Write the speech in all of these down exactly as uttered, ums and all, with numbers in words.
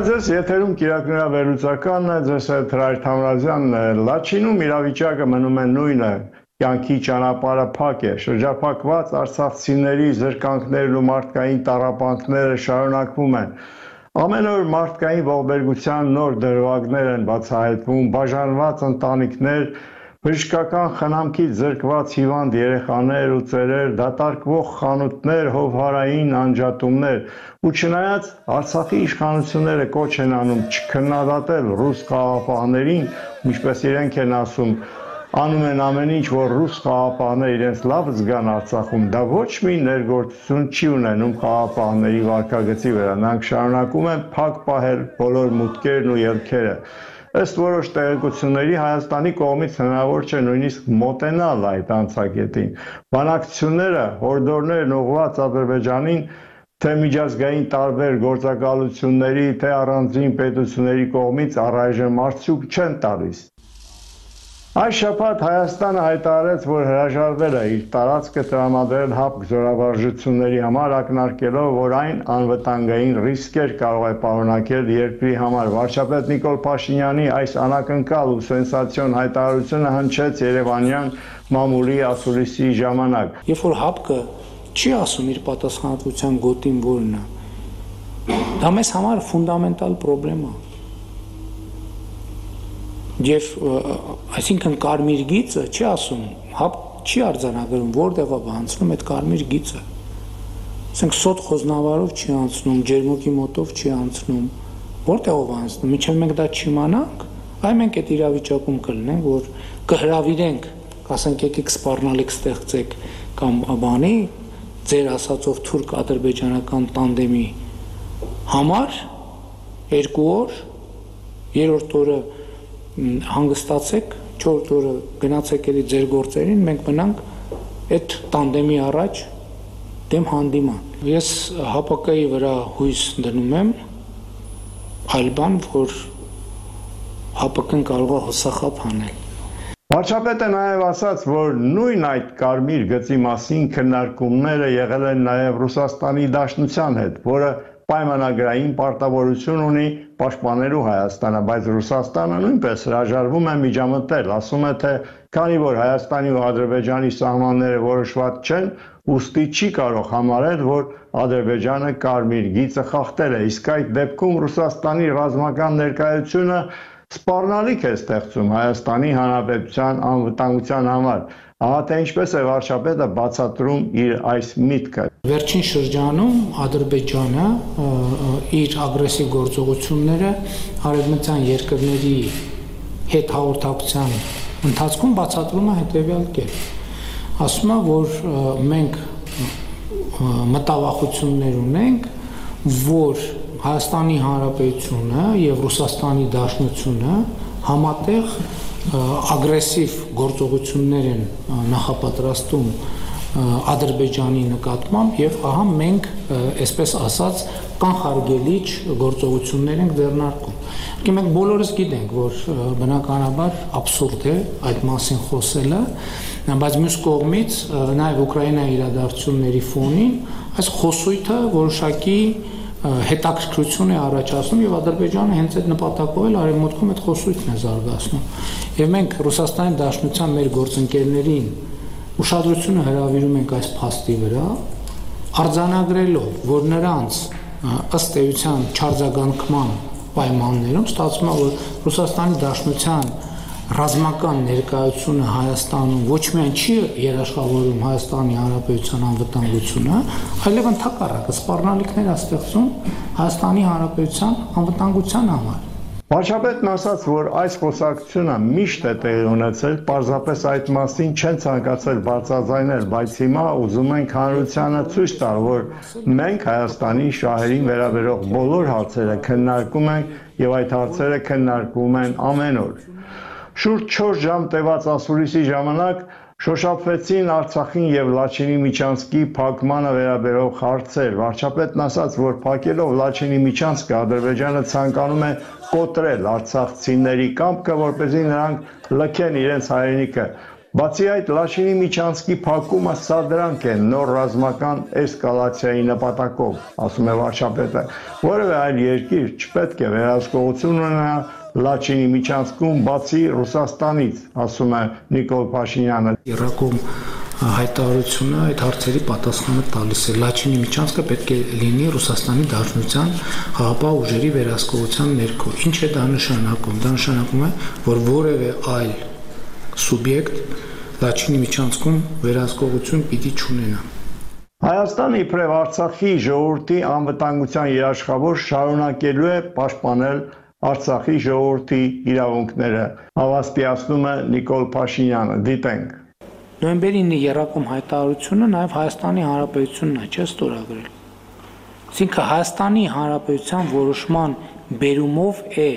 Ձեզ եթերում կիրակնյա վերլուծականն է, ձեզ հետ Հրայր Թամրազյանն է։ Լաչինում իրավիճակը մնում է նույնը, կյանքի ճանապարհը փակ է, շրջափակված արցախցիների զրկանքներն ու մարդկային տառապանքները շարունակվում են։ Ամեն օր մարդկային ողբերգության նոր դրվագներ են բացահայտվում, բաժանված ընտանիքներ, բժշկական խնամքից զրկված հիվանդ երեխաներ ու ծերեր, դատարկվող խանութներ, հովհարային անջատումներ, ու չնայած Արցախի իշխանությունները կոչ են անում չքննադատել ռուս խաղաղապահներին, ինչպես իրենք են ասում, անում են ամեն ինչ, որ ռուս խաղաղապահները իրենց լավ զգան Արցախում, դա ոչ մի ներգործություն չի ունենում խաղաղապահների վարքագծի վրա, նրանք շարունակում են փակ պահել բոլոր մուտքերն ու ելքերը։ Ըստ որոշ տեղեկությունների Հայաստանի կողմից հնարավոր չէ նույնիսկ մոտենալ այդ անցակետին։ Բանակցությունները, հորդորներն ուղղված Ադրբեջանին թե միջազգային տարբեր գործակալությունների, թե առանձին պետությունների կողմից առայժմ արդյունք չեն տալիս։ Այս շաբաթ Հայաստանը հայտարարեց, որ հրաժարվել է իր տարածքը տրամադրել ՀԱՊԿ զորավարժությունների համար, ակնարկելով, որ այն անվտանգային ռիսկեր կարող է պարունակել երկրի համար։ Վարչապետ Նիկոլ Փաշինյանի այս անակնկալ ու սենսացիոն հայտարարությունը հնչեց երևանյան մամուլի ասուլիսի ժամանակ։ Երբ որ ՀԱՊԿ-ը չի ասում իր պատասխանատվության գոտին որն է, դա մեզ համար ֆունդամենտալ պրոբլեմ է։ Եվ այսինքն կարմիր գիծը չի ասում, ՀԱՊԿ չի արձանագրում, որտեղ է անցնում այդ կարմիր գիծը։ Ասենք սոտ խոզնավարով չի անցնում, ջերմուկի մոտով չի անցնում, որտեղով անցնում, մինչև մենք դա չիմանանք, այ մենք այդ իրավիճակում կլինենք, որ կհրավիրենք, ասենք եկեք սպառնալիք ստեղծեք կամ բանի, ձեր ասածով թուրք-ադրբեջանական տանդեմի համար երկու օր, երրորդ օրը հանգստացեք, չորրորդ օրը գնացեք էլի ձեր գործերին, մենք մնանք այդ տանդեմի առաջ դեմ հանդիման։ Ես ՀԱՊԿ-ի վրա հույս դնում եմ, այլ բան, որ ՀԱՊԿ-ն կարող է հուսախաբ անել։ Վարչապետը նաև ասաց, որ նույն այդ կարմիր գծի մասին քննարկումները եղել են նաև Ռուսաստանի Դաշնության հետ, որը պայմանագրային պարտավորություն ունի պաշտպանելու Հայաստանը, բայց Ռուսաստանը նույնպես հրաժարվում է միջամտել, ասում է, թե քանի որ Հայաստանի ու Ադրբեջանի սահմանները որոշված չեն, ուստի չի կարող համարել, որ Ադրբեջանը կարմիր գիծը խախտել է, իսկ այդ դեպքում Ռուսաստանի ռազմական ներկայությունը սպառնալիք է ստեղծում Հայաստանի Հանրապետության անվտանգության համար։ Ահա թե ինչպես է վարչապետը բացատրում իր այս միտքը։ Վերջին շրջանում Ադրբեջանը իր ագրեսիվ գործողությունները արևմտյան երկրների հետ հաղորդակցության ընթացքում բացատրում է հետևյալ կերպ։ Ասում է, որ մենք մտավախություններ ունենք, որ Հայաստանի Հանրապետությունը եւ Ռուսաստանի Դաշնությունը համատեղ ագրեսիվ գործողություններ են նախապատրաստում Ադրբեջանի նկատմամբ եւ ահա մենք, այսպես ասած, կանխարգելիչ գործողություններ ենք ձեռնարկում։ Իհարկե մենք բոլորս գիտենք, որ բնականաբար աբսուրդ է այդ մասին խոսելը, բայց մյուս կողմից նաեւ Ուկրաինայի իրադարձությունների ֆոնին այս խոսույթը որոշակի հետաքրքրություն է առաջացնում եւ Ադրբեջանը հենց այդ նպատակով էլ արևմուտքում այդ խոսույթն է զարգացնում։ Եվ մենք Ռուսաստանի Դաշնության մեր գործընկերներին ուշադրությունը հրավիրում ենք այս փաստի վրա, արձանագրելով, որ նրանց ըստ էության չարձագանքման պայմաններում ստացվում է, որ Ռուսաստանի Դաշնության ռազմական ներկայությունը Հայաստանում ոչ միայն չի երաշխավորում Հայաստանի Հանրապետության անվտանգությունը, այլև ընդհակառակը սպառնալիքներ է ստեղծում Հայաստանի Հանրապետության անվտանգության համար։ Վարչապետն ասաց, որ այս խոսակցությունը միշտ է տեղի ունեցել, պարզապես այդ մասին չեն ցանկացել բարձրաձայնել, բայց հիմա ուզում ենք հանրությանը ցույց տալ, որ մենք Հայաստանի շահերին վերաբերող բոլոր հարցերը քննարկում ենք եւ այդ հարցերը քննարկվում են ամեն օր։ Շուրջ չորս ժամ տևած ասուլիսի ժամանակ շոշափվեցին Արցախին եւ Լաչինի միջանցքի փակմանը վերաբերող հարցեր։ Վարչապետն ասաց, որ փակելով Լաչինի միջանցքը Ադրբեջանը ցանկանում է կոտրել արցախցիների կամքը, որպեսզի նրանք լքեն իրենց հայրենիքը։ Բացի այդ, Լաչինի միջանցքի փակումը սադրանք է նոր ռազմական էսկալացիայի նպատակով, ասում է վարչապետը, որևէ այլ երկիր չպետք է վերահսկողություն ունենա Լաչինի միջանցքում բացի Ռուսաստանից, ասում է Նիկոլ Փաշինյանը։ Իրաքում հայտարարությունը այդ հարցերի պատասխանը տալիս է։ Լաչինի միջանցքը պետք է լինի Ռուսաստանի Դաշնության խաղաղապահ ուժերի վերահսկողության ներքո։ Ինչ է դա նշանակում։ Դա նշանակում է, որ որևէ այլ սուբյեկտ Լաչինի միջանցքում վերահսկողություն պիտի չունենա։ Հայաստանը իբրև Արցախի ժողովրդի անվտանգության երաշխավոր շարունակելու է պաշտպանել Արցախի ժողովրդի իրավունքները, հավաստիացնում է Նիկոլ Փաշինյանը։ Դիտենք։ Նոյեմբերի ինը եռակում հայտարարությունը նաև Հայաստանի Հանրապետությունն է, չէ՞ ստորագրել։ Այսինքն Հայաստանի Հանրապետության որոշման բերումով է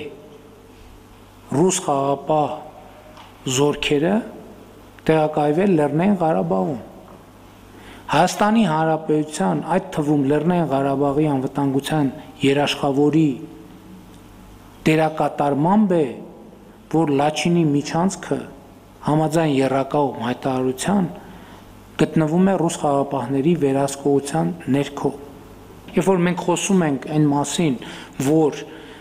ռուս խաղաղապահ զորքերը տեղակայվել Լեռնային Ղարաբաղում։ Հայաստանի Հանրապետության, այդ թվում Լեռնային Ղարաբաղի անվտանգության երաշխավորի դերակատարմամբ է, որ Լաչինի միջանցքը համաձայն եռակայմ հայտարարության գտնվում է ռուս խաղաղապահների վերահսկողության ներքո։ Երբ որ մենք խոսում ենք այն մասին, որ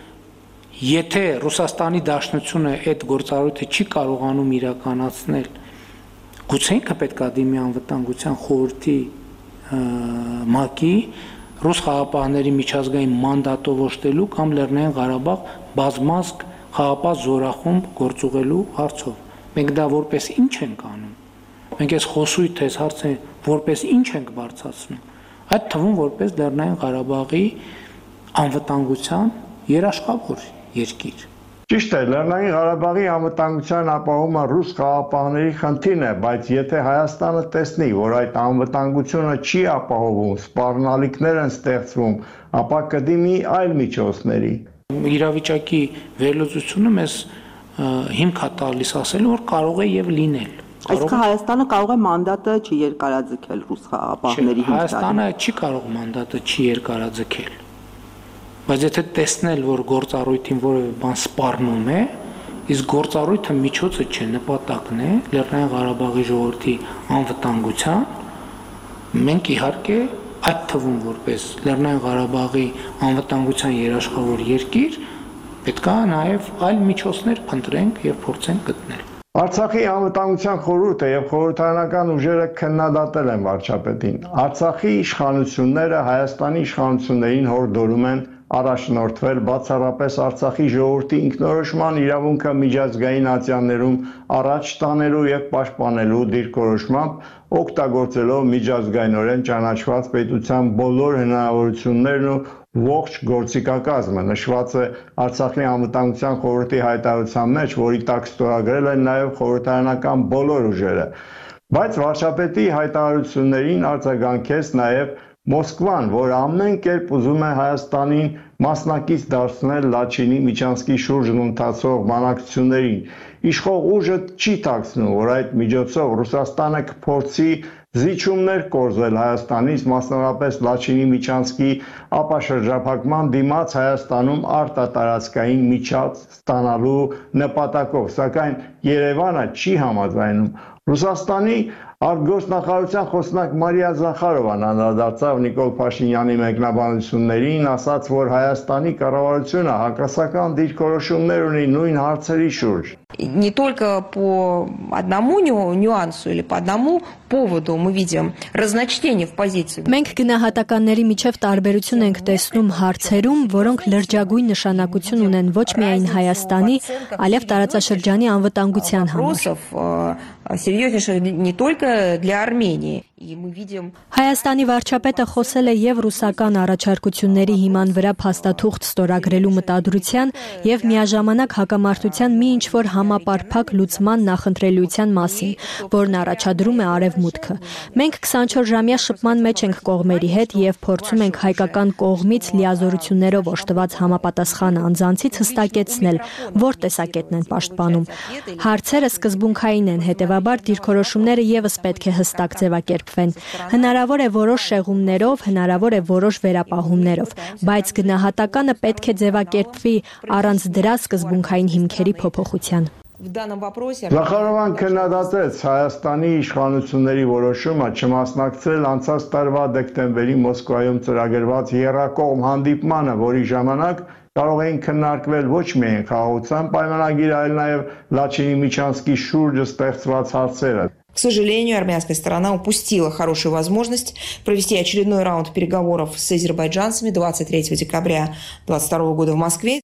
եթե Ռուսաստանի Դաշնությունը այդ գործառույթը չի կարողանում իրականացնել, գուցե ինքը պետք է դիմի անվտանգության խորհրդի ՄԱԿ-ի ռուս խաղաղապահների միջազգային մանդատով օժտելու կամ Լեռնային Ղարաբաղ բազմազգ խաղաղապահ զորախումբ գործուղելու հարցով։ Մենք դա որպես ինչ ենք անում։ Մենք այս խոսույթը, այս հարցը որպես ինչ ենք բարձրացնում։ Այդ թվում որպես Լեռնային Ղարաբաղի անվտանգության երաշխավոր երկիր։ Ճիշտ է, Լեռնային Ղարաբաղի անվտանգության ապահովումը ռուս խաղաղապահների խնդիրն է, բայց եթե Հայաստանը տեսնի, որ այդ անվտանգությունը չի ապահովում, սպառնալիքներ են ստեղծվում, ապա կդիմի այլ միջոցների։ Իրավիճակի վերլուծությունը մեզ հիմք է տալիս ասել, որ կարող է եւ լինել։ Այսինքն Հայաստանը կարող է մանդատը չի երկարաձգել ռուս խաղաղապահների հիմքերի։ Հայաստանը չի կարող մանդատը չի երկարաձգել։ Բայց եթե տեսնել, որ գործառույթին որևէ բան սպառնում է, իսկ գործառույթը միջոցը չէ, նպատակն է Լեռնային Ղարաբաղի ժողովրդի անվտանգության, մենք իհարկե այդ թվում որպես Լեռնային Ղարաբաղի անվտանգության երաշխավոր երկիր պետք է նաև այլ միջոցներ փնտրենք եւ փորձենք գտնել։ Արցախի անվտանգության խորհուրդը եւ խորհրդարանական ուժերը քննադատել են վարչապետին։ Արցախի իշխանությունները Հայաստանի իշխանություններին հորդորում են առաջնորդվել բացառապես Արցախի ժողովրդի ինքնորոշման իրավունքը միջազգային ատյաններում առաջ տանելու եւ պաշտպանելու դիրքորոշմամբ, օգտագործելով միջազգայինորեն ճանաչված պետության բոլոր հնարավորություններն ու ողջ գործիքակազմը, նշված է Արցախի անվտանգության խորհրդի հայտարարության մեջ, որի տակ ստորագրել են նաեւ խորհրդարանական բոլոր ուժերը։ Բայց վարչապետի հայտարարություններին արձագանքեց նաեւ Մոսկվան, որ ամեն կերպ ուզում է Հայաստանին մասնակից դարձնել Լաչինի միջանցքի շուրջն ընթացող բանակցություններին, իշխող ուժը չի ཐակցնում, որ այդ միջոցով Ռուսաստանը կփորձի զիջումներ կորզել Հայաստանից, մասնավորապես Լաչինի միջանցքի ապաշրջափակման դիմաց Հայաստանում արտատարածքային միջաց ստանալու նպատակով, սակայն Երևանը չի համաձայնում։ Ռուսաստանի արտգործնախարարության խոսնակ Մարիա Զախարովան անդրադարձավ Նիկոլ Փաշինյանի մեկնաբանություններին, ասաց, որ Հայաստանի կառավարությունը հակասական դիրքորոշումներ ունի նույն հարցերի շուրջ։ Не только по одному нюансу или по одному поводу мы видим разночтение в позиции. Մենք գնահատականների միջև տարբերություն ենք տեսնում հարցերում, որոնք լրջագույն նշանակություն ունեն ոչ միայն Հայաստանի, այլև տարածաշրջանի անվտանգության համար։ Серьезнейшее не только для Армении. Հայաստանի վարչապետը խոսել է եւ ռուսական առաջարկությունների հիման վրա փաստաթուղթ ստորագրելու մտադրության եւ միաժամանակ հակամարտության մի ինչ-որ համապարփակ լուծման նախընտրելիության մասին, որն առաջադրում է Արևմուտքը։ Մենք քսանչորս-ժամյա շփման մեջ ենք կողմերի հետ եւ փորձում ենք հայկական կողմից լիազորություններով օժտված համապատասխան անձանցից հստակեցնել, որ տեսակետն են պաշտպանում։ Հարցերը սկզբունքային են, հետեւաբար դիրքորոշումները եւս պետք է հստակ ձևակերպվեն։ Հնարավոր է որոշ շեղումներով, հնարավոր է որոշ վերապահումներով, բայց գնահատականը պետք է ձևակերպվի առանց դրա սկզբունքային հիմքերի փոփոխության։ в данном вопросе... Զախարովան քննադատեց Հայաստանի իշխանությունների որոշումը չմասնակցել անցած տարվա դեկտեմբերի Մոսկվայում ծրագրված եռակողմ հանդիպմանը, որի ժամանակ կարող էին քննարկվել ոչ միայն խաղաղության պայմանագիրը, այլ նաև Լաչինի Միջանցքի շուրջ ստեղծված հարցերը։ К сожалению, армянская сторона упустила хорошую возможность провести очередной раунд переговоров с азербайджанцами двадцать третьего декабря две тысячи двадцать второго года в Москве.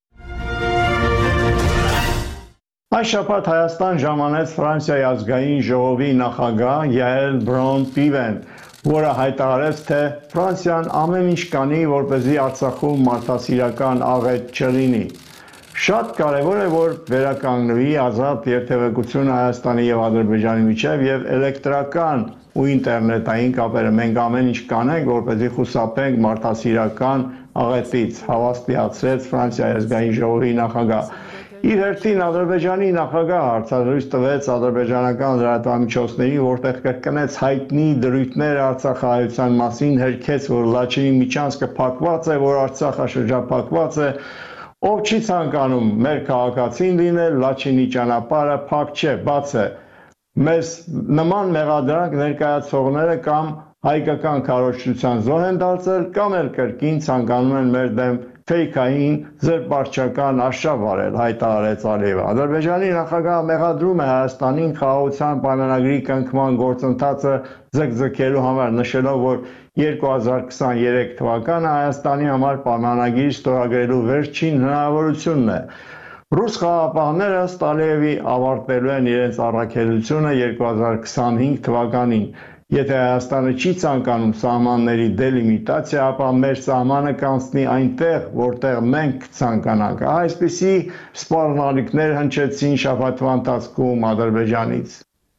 Այս շաբաթ Հայաստան ժամանեց Ֆրանսիայի ազգային ժողովի նախագահ Յայել Բրոն-Պիվեն, որը հայտարարեց, թե Ֆրանսիան ամեն ինչ կանի, որպեսզի Արցախում մարդասիրական աղետ չլինի։ Շատ կարևոր է, որ վերականգնվի ազատ երթևեկությունը Հայաստանի եւ Ադրբեջանի միջև եւ էլեկտրական ու ինտերնետային կապերը։ Մենք ամեն ինչ կանենք, որպեսզի խուսափենք մարդասիրական աղետից, հավաստիացրեց Ֆրանսիայի ազգային ժողովի նախագահ։ Իր հերթին Ադրբեջանի նախագահ հարցազրույց տվեց ադրբեջանական լրատվամիջոցներին, որտեղ կրկնեց հայտնի դրույթները Արցախահայության մասին, հերքեց, որ Լաչինի միջանցքը փակված է, որ Արցախը շրջափակված է, ով չի ցանկանում մեր քաղաքացին լինել, Լաչինի ճանապարհը փակ չէ, բաց է։ Մեզ նման մեղադրանք ներկայացողները կամ հայկական քարոզչության զոհ են դարձել, կամ էլ կրկին ցանկանում են մեր դեմ ֆեյքային զրպարտչական արշավ արել, հայտարարեց Ալիևը։ Ադրբեջանի նախագահը մեղադրում է Հայաստանին խաղաղության պայմանագրի կնքման գործընթացը ձգձգելու համար, նշելով, որ երկու հազար քսաներեք թվականը Հայաստանի համար պայմանագիր ստորագրելու վերջին հնարավորությունն է։ Ռուս խաղաղապահները ըստ Ալիևի ավարտելու են իրենց առաքելությունը երկու հազար քսանհինգ թվականին։ Եթե Հայաստանը չի ցանկանում սահմանների դելիմիտացիա, ապա մեր սահմանը կանցնի այնտեղ, որտեղ մենք ցանկանանք։ Այսպիսի սպառնալիքներ հնչեցին շաբաթվա ընթացքում Ադրբեջանից։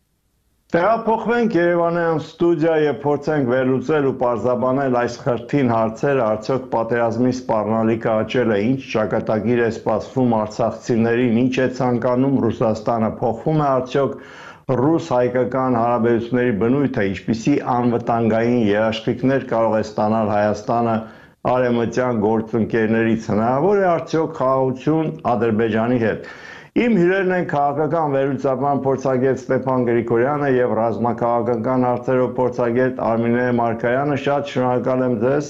Տեղափոխվենք Երևանյան ստուդիա եւ փորձենք վերլուծել ու պարզաբանել այս խրթին հարցերը, արդյոք պատերազմի սպառնալիքը աճել է, ինչ ճակատագիր է սպասվում արցախցիներին, ինչ է ցանկանում Ռուսաստանը, փոխվում է արդյոք ռուս-հայկական հարաբերությունների բնույթը, ինչպիսի անվտանգային երաշխիքներ կարող է ստանալ Հայաստանը արևմտյան գործընկերներից, հնարավոր է արդյոք խաղաղություն Ադրբեջանի հետ։ Իմ հյուրերն են քաղաքական վերլուծաբան փորձագետ Ստեփան Գրիգորյանը եւ ռազմաքաղաքական հարցերով փորձագետ Արմինե Մարկարյանը։ Շատ շնորհակալ եմ ձեզ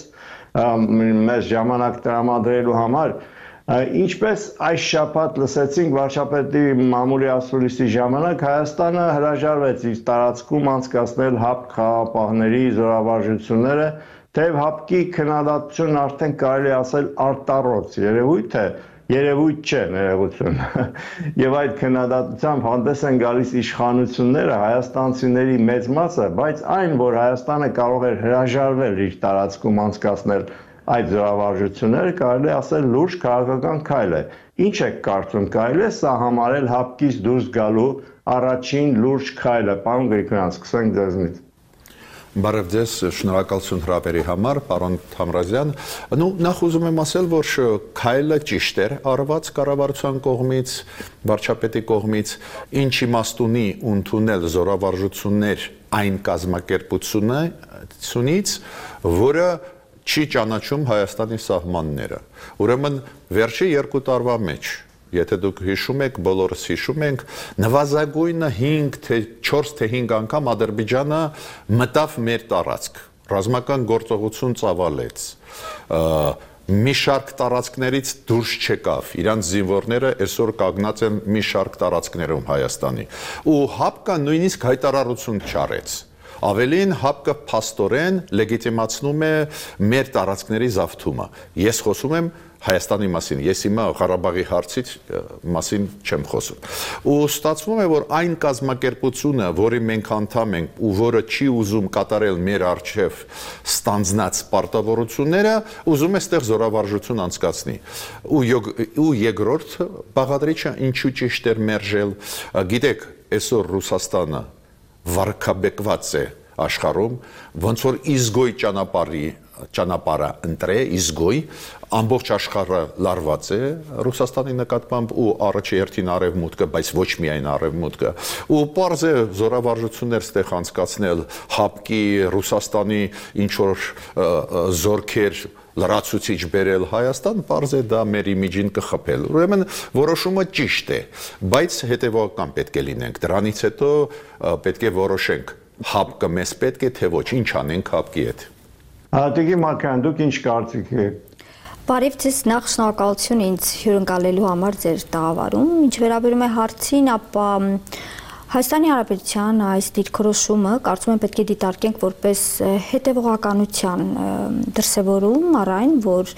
մեզ ժամանակ տրամադրելու համար։ Ինչպես այս շաբաթ լսեցինք վարչապետի մամուլի ասուլիսի ժամանակ, Հայաստանը հրաժարվեց իր տարածքում անցկացնել ՀԱՊԿ խաղաղապահների զորավարժությունները, թեև ՀԱՊԿ-ի քննադատությունն արդեն կարելի ասել արտառոց երևույթ է, երևույթ չէ ներողություն։ Եվ այդ քննադատությամբ հանդես են գալիս իշխանությունները, հայաստանցիների մեծ մասը, բայց այն, որ Հայաստանը կարող էր հրաժարվել իր տարածքում անցկացնել այդ զորավարժությունները, կարելի ասել լուրջ քաղաքական քայլ է։ Ինչ եք կարծում, կարելի է սա համարել ՀԱՊԿ-ից դուրս գալու առաջին լուրջ քայլը։ Պարոն Գրիգորյան, սկսենք ձեզնից։ Բարև ձեզ, շնորհակալություն հրավերի համար, պարոն Թամրազյան։ Նու նախ ուզում եմ ասել, որ քայլը ճիշտ էր արված կառավարության կողմից, վարչապետի կողմից, ինչ իմաստ ունի ընդունել զորավարժություններ այն կազմակերպությունից, որը չի ճանաչում Հայաստանի սահմանները։ Ուրեմն վերջի երկու տարվա մեջ, եթե դուք հիշում եք, բոլորս հիշում ենք, նվազագույնը հինգ թե չորս թե հինգ անգամ Ադրբեջանը մտավ մեր տարածք, ռազմական գործողություն ծավալեց, մի շարք տարածքներից դուրս չեկավ, իրանց զինվորները այսօր կանգնած են մի շարք տարածքներում Հայաստանի, ու ՀԱՊԿ-ը նույնիսկ հայտարարություն չարեց։ Ավելին ՀԱՊԿ-ը փաստորեն լեգիտիմացնում է մեր տարածքների զավթումը։ Ես խոսում եմ Հայաստանի մասին, ես հիմա Ղարաբաղի հարցից մասին չեմ խոսում։ Ու ստացվում է, որ այն կազմակերպությունը, որի մենք անդամ ենք ու որը չի ուզում կատարել մեր առջև ստանձնած պարտավորությունները, ուզում է ստեղ զորավարժություն անցկացնի։ Ու, ու երկրորդ բաղադրիչը ինչու ճիշտ էր մերժել, գիտեք, այսօր Ռուսաստանը վարկաբեկված է աշխարհում, ոնց որ իզգոյ ճանապարհի ճանապարհը ընտրե, իզգոյ, ամբողջ աշխարհը լարված է Ռուսաստանի նկատմամբ ու առաջի հերթին արևմուտքը, բայց ոչ միայն արևմուտքը, ու պարզ է զորավարժություններ ստեղ անցկացնել ՀԱՊԿ-ի, Ռուսաստանի ինչ որ զորքեր լրացուցիչ բերել Հայաստան, պարզ է դա մեր իմիջին կխփել։ Ուրեմն որոշումը ճիշտ է, բայց հետևողական պետք է լինենք։ Դրանից հետո պետք է որոշենք, հապկը մեզ պետք է թե ոչ, ինչ անենք հապկի հետ։ Տիկին Մարկյան, դուք ինչ կարծիք եք։ Բարև ձեզ, նախ շնորհակալություն ինձ հյուրընկալելու համար ձեր տաղավարում։ Ինչ վերաբերում է հարցին, ապա Հայաստանի Հանրապետության այս դիրքորոշումը կարծում եմ պետք է դիտարկենք որպես հետևողականության դրսևորում առ այն, որ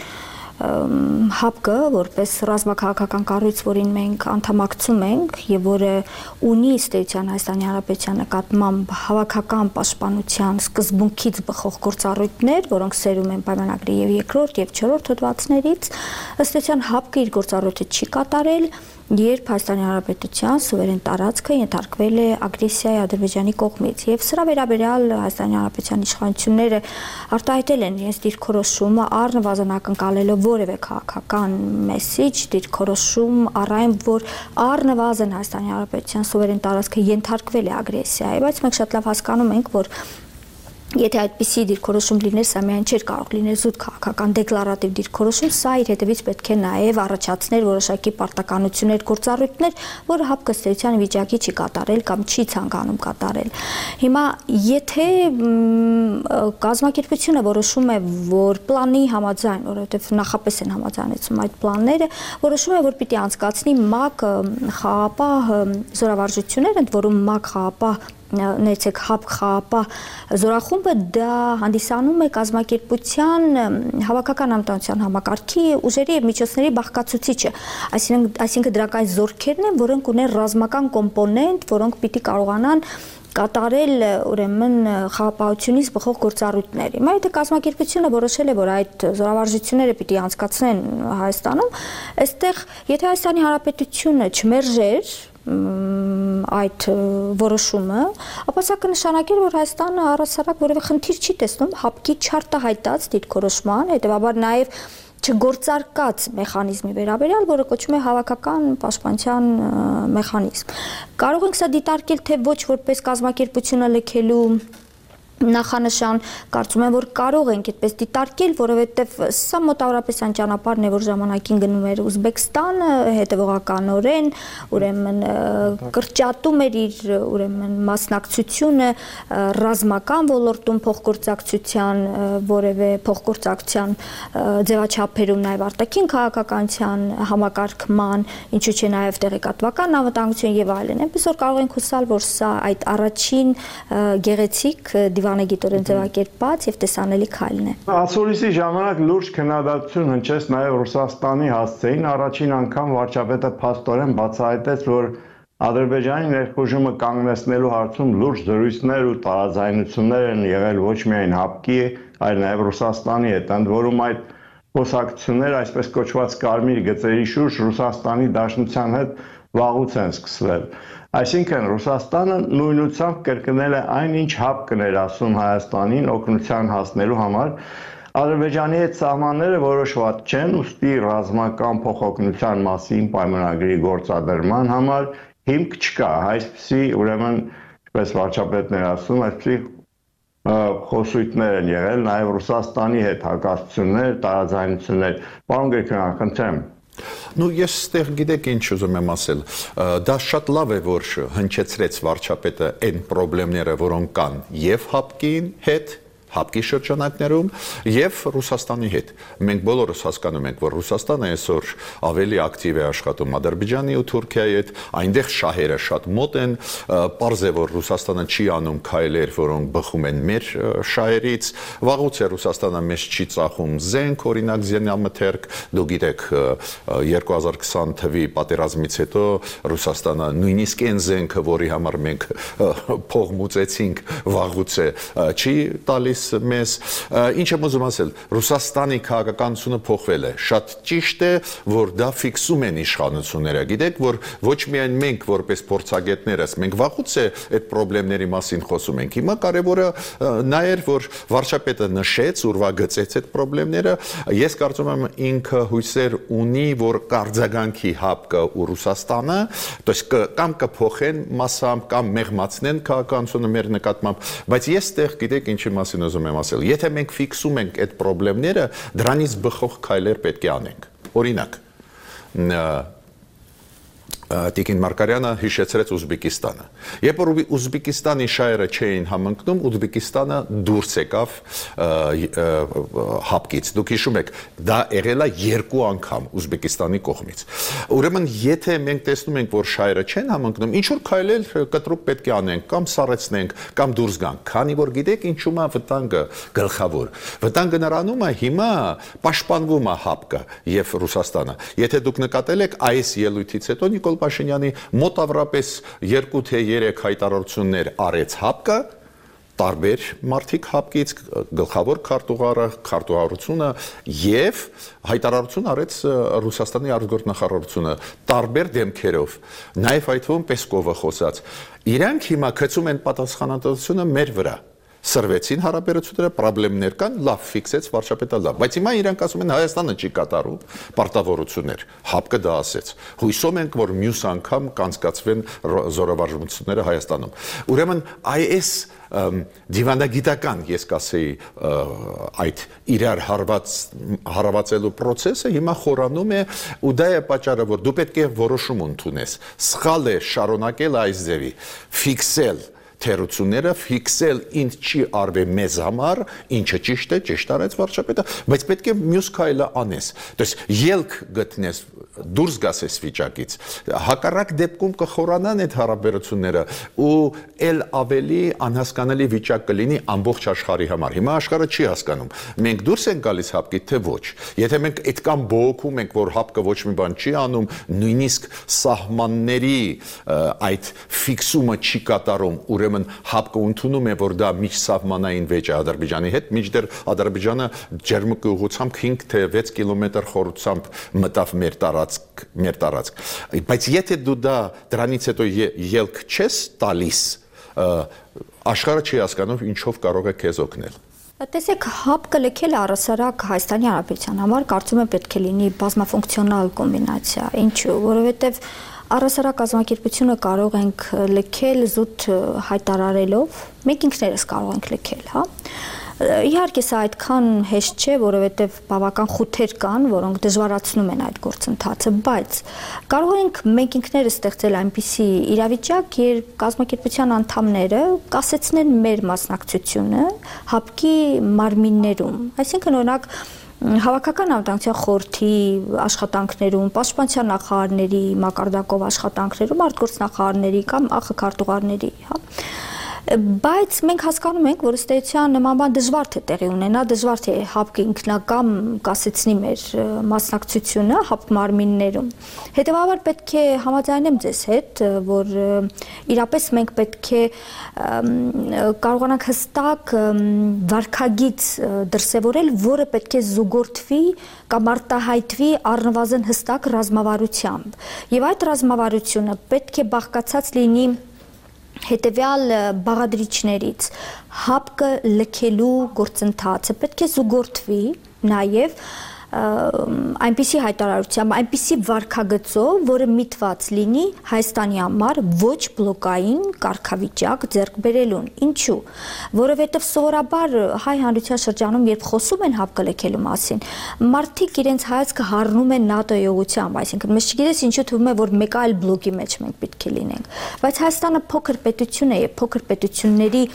հապկը որպես ռազմաքաղաքական կառույց, որին մենք անդամակցում ենք եւ որը ունի ըստ էության Հայաստանի Հանրապետության նկատմամբ հավաքական պաշտպանության սկզբունքից բխող գործառույթներ, որոնք սերում են պայմանագրի եւ երկրորդ եւ չորրորդ հոդվածներից, ըստ էության հապկը իր գործառույթը չի կատարել, երբ Հայաստանի Հանրապետության սուվերեն տարածքը ենթարկվել է ագրեսիայի Ադրբեջանի կողմից եւ սրա վերաբերյալ Հայաստանի Հանրապետության իշխանությունները արտահայտել են իրենց դիրքորոշումը առնվազն ակնկալելով որևէ քաղաքական մեսիջ, դիրքորոշում առ այն, որ առնվազն Հայաստանի Հանրապետության սուվերեն տարածքը ենթարկվել է ագրեսիայի, բայց մենք շատ լավ հասկանում ենք, որ Եթե այդպիսի դիրքորոշում լիներ, սա միայն չէր կարող լինել զուտ քաղաքական դեկլարատիվ դիրքորոշում, սա իր հետևից պետք է նաև առաջացներ որոշակի պարտականություններ, գործառույթներ, որը հապկը ըստ էության վիճակի չի կատարել կամ չի ցանկանում կատարել։ Հիմա եթե կազմակերպությունը որոշում է, որ պլանի համաձայն, որովհետև նախապես են համաձայնեցում այդ պլանները, որոշում է, որ պիտի անցկացնի ՄԱԿ խաղապահ զորավարժություններ, ընդ որում ՄԱԿ խաղապահ ներեցեք հապկ խաղապահ զորախումբը դա հանդիսանում է կազմակերպության հավաքական անվտանգության համակարգի ուժերի եւ միջոցների բաղկացուցիչը, այսինքն այսինքն դրանք այն զորքերն են, որոնք ունեն ռազմական կոմպոնենտ, որոնք պիտի կարողանան կատարել ուրեմն խաղապահությունից բխող գործառույթներ։ Հիմա եթե կազմակերպությունը որոշել է, որ այդ զորավարժությունները պիտի անցկացնեն Հայաստանում, այստեղ եթե Հայաստանի Հանրապետությունը չմերժեր այդ որոշումը, ապա սա կնշանակեր, որ Հայաստանը առհասարակ որևէ խնդիր չի տեսնում հապկի չարտահայտած դիրքորոշման, հետևաբար նաև չգործարկած մեխանիզմի վերաբերյալ, որը կոչվում է հավաքական պաշտպանության մեխանիզմ։ Կարող ենք սա դիտարկել թե ոչ որպես կազմակերպությունը լքելու նախանշան, կարծում եմ, որ կարող ենք այդպես դիտարկել, որովհետև սա մոտավորապես այն ճանապարհն է, որ ժամանակին գնում էր Ուզբեկստանը, հետևողականորեն, ուրեմն կրճատում էր իր ուրեմն մասնակցությունը ռազմական ոլորտում փոխգործակցության, որևէ փոխգործակցության ձևաչափերում, նաև արտաքին քաղաքականության համակարգման, ինչու՞ չէ նաև տեղեկատվական անվտանգություն եւ այլն։ Այնպես որ կարող ենք հուսալ, որ սա այդ առաջին գեղեցիկ դիվանագիտորեն ձևակերպած եւ տեսանելի քայլն է։ Ասորիսի ժամանակ լուրջ քննադատություն հնչեց նաեւ Ռուսաստանի հասցեին, առաջին անգամ վարչապետը փաստորեն բացահայտեց, որ Ադրբեջանի ներխուժումը կանգնեցնելու հարցում լուրջ զրույցներ ու տարաձայնություններ են եղել ոչ միայն հապկի, այլ նաեւ Ռուսաստանի հետ, ընդ որում այդ խոսակցությունները այսպես կոչված կարմիր գծերի շուրջ Ռուսաստանի Դաշնության հետ վաղուց են սկսվել։ Այսինքն Ռուսաստանը նույնությամբ կրկնել է այն, ինչ հապկն էր ասում Հայաստանին օգնության հասնելու համար, Ադրբեջանի հետ սահմանները որոշված չեն, ուստի ռազմական փոխօգնության մասին պայմանագրի գործադրման համար հիմք չկա, այսպիսի ուրեմն, ինչպես վարչապետն էր ասում, այսպիսի խոսույթներ են եղել, նաև Ռուսաստանի հետ հակասություններ, տարաձայնություններ, պարոն Գրիգորյան, խնդրեմ։ Ну, ես ստեղ գիտեք ինչ ուզում եմ ասել, դա շատ լավ է, որ հնչեցրեց վարչապետը այն խնդիրները, որոնք կան եւ հապկին հետ, հապկի շրջանակներում եւ Ռուսաստանի հետ։ Մենք բոլորս հասկանում ենք, որ Ռուսաստանը այսօր ավելի ակտիվ է աշխատում Ադրբեջանի ու Թուրքիայի հետ, այնտեղ շահերը շատ մոտ են, պարզ է, որ Ռուսաստանը չի անում քայլեր, որոնք բխում են մեր շահերից, վաղուց է Ռուսաստանը մեզ չի ծախում զենք, օրինակ զենամթերք, դու գիտեք երկու հազար քսան թվականի պատերազմից հետո Ռուսաստանը նույնիսկ այն զենքը, որի համար մենք փող մուծեցինք, վաղուց է չի տալիս մեզ, ինչ եմ ուզում ասել, Ռուսաստանի քաղաքականությունը փոխվել է, շատ ճիշտ է, որ դա ֆիքսում են իշխանությունները, գիտեք, որ ոչ միայն մենք որպես փորձագետներս, մենք վաղուց է այդ խնդիրների մասին խոսում ենք, հիմա կարևորը նա էր, որ վարչապետը նշեց, ուրվագծեց այդ խնդիրները, ես կարծում եմ ինքը հույսեր ունի, որ կարձագանքի հապկը ու Ռուսաստանը, то есть կամ կփոխեն մասամբ կամ մեղմացնեն քաղաքականությունը մեր նկատմամբ, բայց ես տեղ գիտեք ինչի մասին ուզում եմ ասել, եթե մենք ֆիքսում ենք այդ խնդիրները, դրանից բխող քայլեր պետք է անենք։ Օրինակ, Տիկին Մարկարյանը հիշեցրեց Ուզբեկիստանը։ Երբ որ Ուզբեկիստանի շահերը չէին համընկնում, Ուզբեկիստանը դուրս եկավ հապկից։ Դուք հիշում եք, դա եղել է երկու անգամ Ուզբեկիստանի կողմից։ Ուրեմն, եթե մենք տեսնում ենք, որ շահերը չեն համընկնում, ինչ որ քայլեր կտրուկ պետք է անենք, կամ սառեցնենք, կամ դուրս գանք, քանի որ գիտեք ինչու՞ է վտանգը գլխավոր։ Վտանգը նրանում է հիմա պաշտպանվում է հապկը եւ Ռուսաստանը։ Եթե դուք նկատել եք այս ելույթից հետո Նիկոլ Փաշինյանի մոտավորապես երկու թե երեք հայտարարություններ արեց հապկը, տարբեր մարդիկ հապկից, գլխավոր քարտուղարը, քարտուղարությունը եւ հայտարարություն արեց Ռուսաստանի արտգործնախարարությունը տարբեր դեմքերով, նաեւ այդ թվում Պեսկովը խոսած։ Իրանք հիմա գցում են պատասխանատվությունը մեր վրա։ Սրվեցին հարաբերությունները, խնդիրներ կան, լավ ֆիքսեց վարչապետը լավ, բայց հիմա իրանք ասում են Հայաստանը չի կատարում պարտավորություններ, հապկը դա ասեց։ Հույսով ենք, որ մյուս անգամ կանցկացվեն զորավարժությունները Հայաստանում։ Ուրեմն այս դիվանագիտական, ես կասեի, այդ իրար հարված հարվածելու process-ը հիմա խորանում է, ու դա է պատճառը, որ դու պետք է որոշում ընդունես։ Սխալ է շարունակել այս ձևի, ֆիքսել թերությունները, ֆիքսել ինչ չի արվել մեզ համար, ինչը ճիշտ է, ճիշտ արեց վարչապետը, բայց պետք է մյուս քայլը անես։ То есть ելք գտնես, դուրս գաս այս վիճակից։ Հակառակ դեպքում կխորանան այդ հարաբերությունները ու ել ավելի անհասկանալի վիճակ կլինի ամբողջ աշխարհի համար։ Հիմա աշխարհը չի հասկանում։ Մենք դուրս ենք գալիս հապկից, թե ոչ։ Եթե մենք այդքան բողոքում ենք, որ հապկը ոչ մի բան չի անում, նույնիսկ սահմանների այդ ֆիքսումը չի կատարում, ուրեմն հապկը ընդունում է, որ դա միջսահմանային վեճ է Ադրբեջանի հետ, մինչդեռ Ադրբեջանը ջերմուկի ուղղությամբ հինգ թե վեց կիլոմետր խորությամբ մտավ մեր տարածք, մեր տարածք։ Բայց եթե դու դա դրանից հետո ելք չես տալիս, աշխարհը չի հասկանում ինչով կարող է քեզ օգնել։ Տեսեք, հապկը լքելը առհասարակ Հայաստանի Հանրապետության համար կարծում եմ պետք է լինի բազմաֆունկցիոնալ կոմբինացիա։ Ինչու՞, որովհետև առհասարակ կազմակերպությունը կարող ենք լքել զուտ հայտարարելով, մենք ինքներս կարող ենք լքել, հա։ Իհարկե սա այդքան հեշտ չէ, որովհետև բավական խութեր կան, որոնք դժվարացնում են այդ գործընթացը, բայց կարող ենք մենք ինքներս ստեղծել այնպիսի իրավիճակ, երբ կազմակերպության անդամները կասեցնեն մեր մասնակցությունը հապկի մարմիններում, այսինքն օրինակ Հավաքական անվտանգության խորհրդի աշխատանքներում, պաշտպանության նախարարների մակարդակով աշխատանքներում, արտգործնախարարների կամ ԱԽ քարտուղարների, հա։ Բայց մենք հասկանում ենք, որ ըստ էության նման բան դժվար թե տեղի ունենա, դժվար թե հապկը ինքնակամ կասեցնի մեր մասնակցությունը հապկ մարմիններում։ Հետևաբար պետք է համաձայնեմ ձեզ հետ, որ իրապես մենք պետք է կարողանանք հստակ վարքագիծ դրսևորել, որը պետք է զուգորդվի կամ արտահայտվի առնվազն հստակ ռազմավարությամբ։ Եվ այդ ռազմավարությունը պետք է բաղկացած լինի հետևյալ բաղադրիչներից հապկը լքելու գործընթացը պետք է զուգորդվի նաև այնպիսի հայտարարությամբ, այնպիսի վարքագծով, որը միտված լինի Հայաստանի համար ոչ բլոկային կարգավիճակ ձեռք բերելուն։ Ինչու՞, որովհետև սովորաբար հայ հանրության շրջանում, երբ խոսում են հապկը լքելու մասին, մարդիկ իրենց հայացքը հառնում են ՆԱՏՕ-ի ուղղությամբ, այսինքն մեզ չգիտես ինչու թվում է, որ մեկ այլ բլոկի մեջ մենք պետք է լինենք։ Բայց Հայաստանը փոքր պետություն է եւ փոքր պետությունների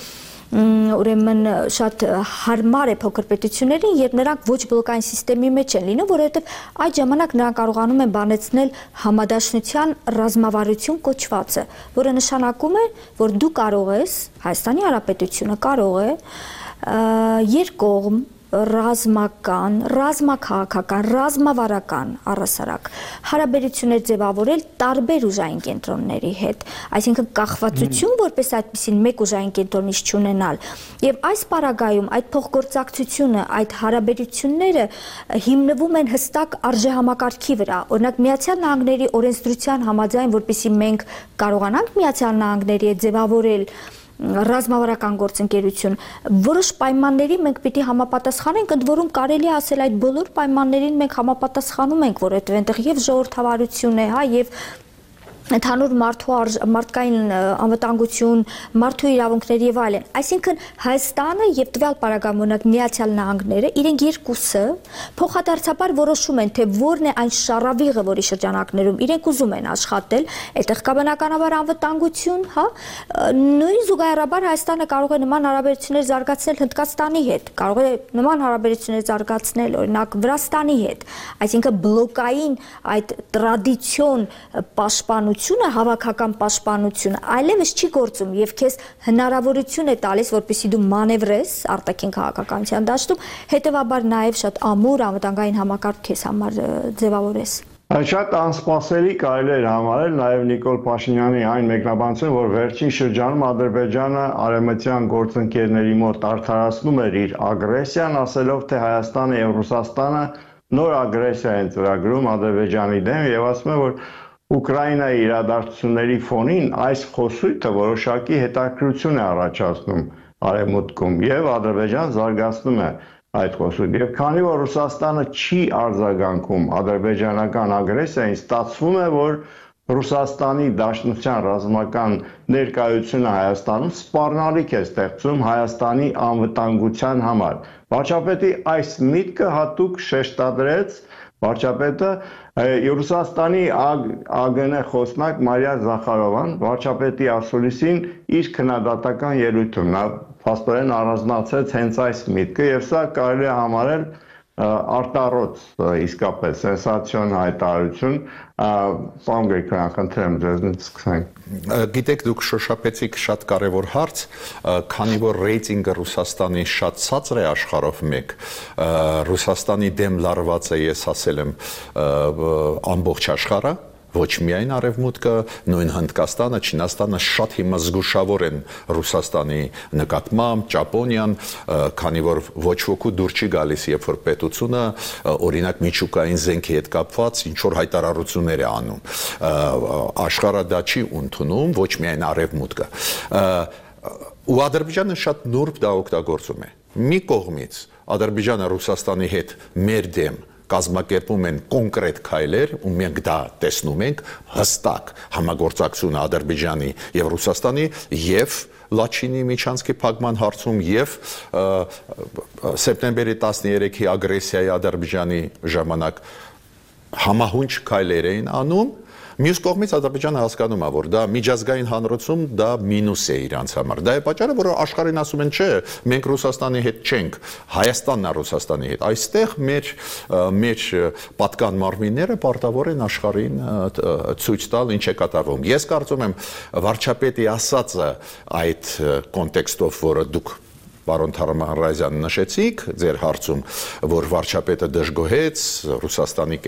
ուրեմն շատ հարմար է փոքր պետություններին, երբ նրանք ոչ բլոկային համակարգի մեջ են լինում, որովհետև այդ ժամանակ նրանք կարողանում են բանեցնել համադաշնության ռազմավարություն կոչվածը, որը նշանակում է, որ դու կարող ես, Հայաստանի Հանրապետությունը կարող է երկկողմ ռազմական, ռազմաքաղաքական, ռազմավարական առհասարակ հարաբերություններ ձևավորել տարբեր ուժային կենտրոնների հետ, այսինքն կախվածություն որպես այդպիսին մեկ ուժային կենտրոնից չունենալ, եւ այս պարագայում այդ փոխգործակցությունը, այդ հարաբերությունները հիմնվում են հստակ արժեհամակարգի վրա, օրինակ Միացյալ Նահանգների օրենսդրության համաձայն, որպեսզի մենք կարողանանք Միացյալ Նահանգների հետ ձևավորել ռազմավարական գործընկերություն, որոշ պայմանների մենք պիտի համապատասխանենք, ընդ որում կարելի է ասել այդ բոլոր պայմաններին մենք համապատասխանում ենք, որովհետև այնտեղ եւ ժողովրդավարություն է, հա, եւ ընդհանուր մարդու մարդկային անվտանգություն, մարդու իրավունքներ եւ այլն։ Այսինքն Հայաստանը եւ տվյալ պարագայում Միացյալ Նահանգները իրենք երկուսը փոխադարձաբար որոշում են, թե որն է այն շարավիղը, որի շրջանակներում իրենք ուզում են աշխատել, այդտեղ կա բնականաբար անվտանգություն, հա, նույն զուգահեռաբար Հայաստանը կարող է նման հարաբերություններ զարգացնել Հնդկաստանի հետ, կարող է նման հարաբերություններ զարգացնել օրինակ Վրաստանի հետ, այսինքն բլոկային այդ տրադիցիոն պաշտպանությունը, հավաքական պաշտպանությունը այլևս չի գործում եւ քեզ հնարավորություն է տալիս, որպեսզի դու մանևրես արտաքին քաղաքականության դաշտում, հետեւաբար նաեւ շատ ամուր անվտանգային համակարգ քեզ համար ձևավորես։ Շատ անսպասելի կարելի էր համարել նաև Նիկոլ Փաշինյանի այն մեկնաբանությունը, որ վերջին շրջանում Ադրբեջանը արևմտյան գործընկերների մոտ արդարացնում էր իր ագրեսիան, ասելով, թե Հայաստանը եւ Ռուսաստանը նոր ագրեսիա են ծրագրում Ադրբեջանի դեմ եւ ասում է, որ Ուկրաինայի իրադարձությունների ֆոնին այս խոսույթը որոշակի հետաքրքրություն է առաջացնում արևմուտքում եւ Ադրբեջան զարգացնում է այդ խոսույթը։ Եվ քանի որ Ռուսաստանը չի արձագանքում ադրբեջանական ագրեսիային, ստացվում է, որ Ռուսաստանի Դաշնության ռազմական ներկայությունը Հայաստանում սպառնալիք է ստեղծում Հայաստանի անվտանգության համար։ Վարչապետի այս միտքը հատուկ շեշտադրեց վարչապետը Ռուսաստանի ԱԳՆ խոսնակ Մարիա Զախարովան վարչապետի ասուլիսին իր քննադատական ելույթում նա փաստորեն առանձնացրեց հենց այս միտքը եւ սա կարելի է համարել արտառոց իսկապես սենսացիոն հայտարարություն, պարոն Գրիգորյան, խնդրեմ ձեզնից սկսենք։ Գիտեք, դուք շոշափեցիք շատ կարևոր հարց, քանի որ ռեյտինգը Ռուսաստանի շատ ցածր է աշխարհով մեկ, Ռուսաստանի դեմ լարված է, ես ասել եմ, ամբողջ աշխարհը, ոչ միայն արևմուտքը, նույն Հնդկաստանը, Չինաստանը շատ հիմա զգուշավոր են Ռուսաստանի նկատմամբ, Ճապոնիան, քանի որ ոչ ոքի դուր չի գալիս, երբ որ պետությունը օրինակ միջուկային զենքի հետ կապված ինչ որ հայտարարություններ է անում։ Աշխարհը դա չի ընդունում, ոչ միայն արևմուտքը։ Ու Ադրբեջանը շատ նուրբ դա օգտագործում է։ Մի կողմից Ադրբեջանը Ռուսաստանի հետ մեր դեմ կազմակերպում են կոնկրետ քայլեր ու մենք դա տեսնում ենք հստակ համագործակցությունը Ադրբեջանի եւ Ռուսաստանի եւ Լաչինի միջանցքի փակման հարցում եւ սեպտեմբերի տասներեքի ագրեսիայի Ադրբեջանի ժամանակ համահունչ քայլեր էին անում։ Մյուս կողմից Ադրբեջանը հասկանում է, որ դա միջազգային հանրություն դա մինուս է իրանց համար։ Դա է պատճառը, որ աշխարհին ասում են, չէ, մենք Ռուսաստանի հետ չենք, Հայաստանն է Ռուսաստանի հետ։ Այստեղ մեր մեր պատկան մարմինները պարտավոր են աշխարհին ցույց տալ ինչ է կատարվում։ Ես կարծում եմ վարչապետի ասածը այդ կոնտեքստով, որը դուք Պարոն Թարամահրազյան նշեցիք ձեր հարցում, որ վարչապետը դժգոհեց Ռուսաստանի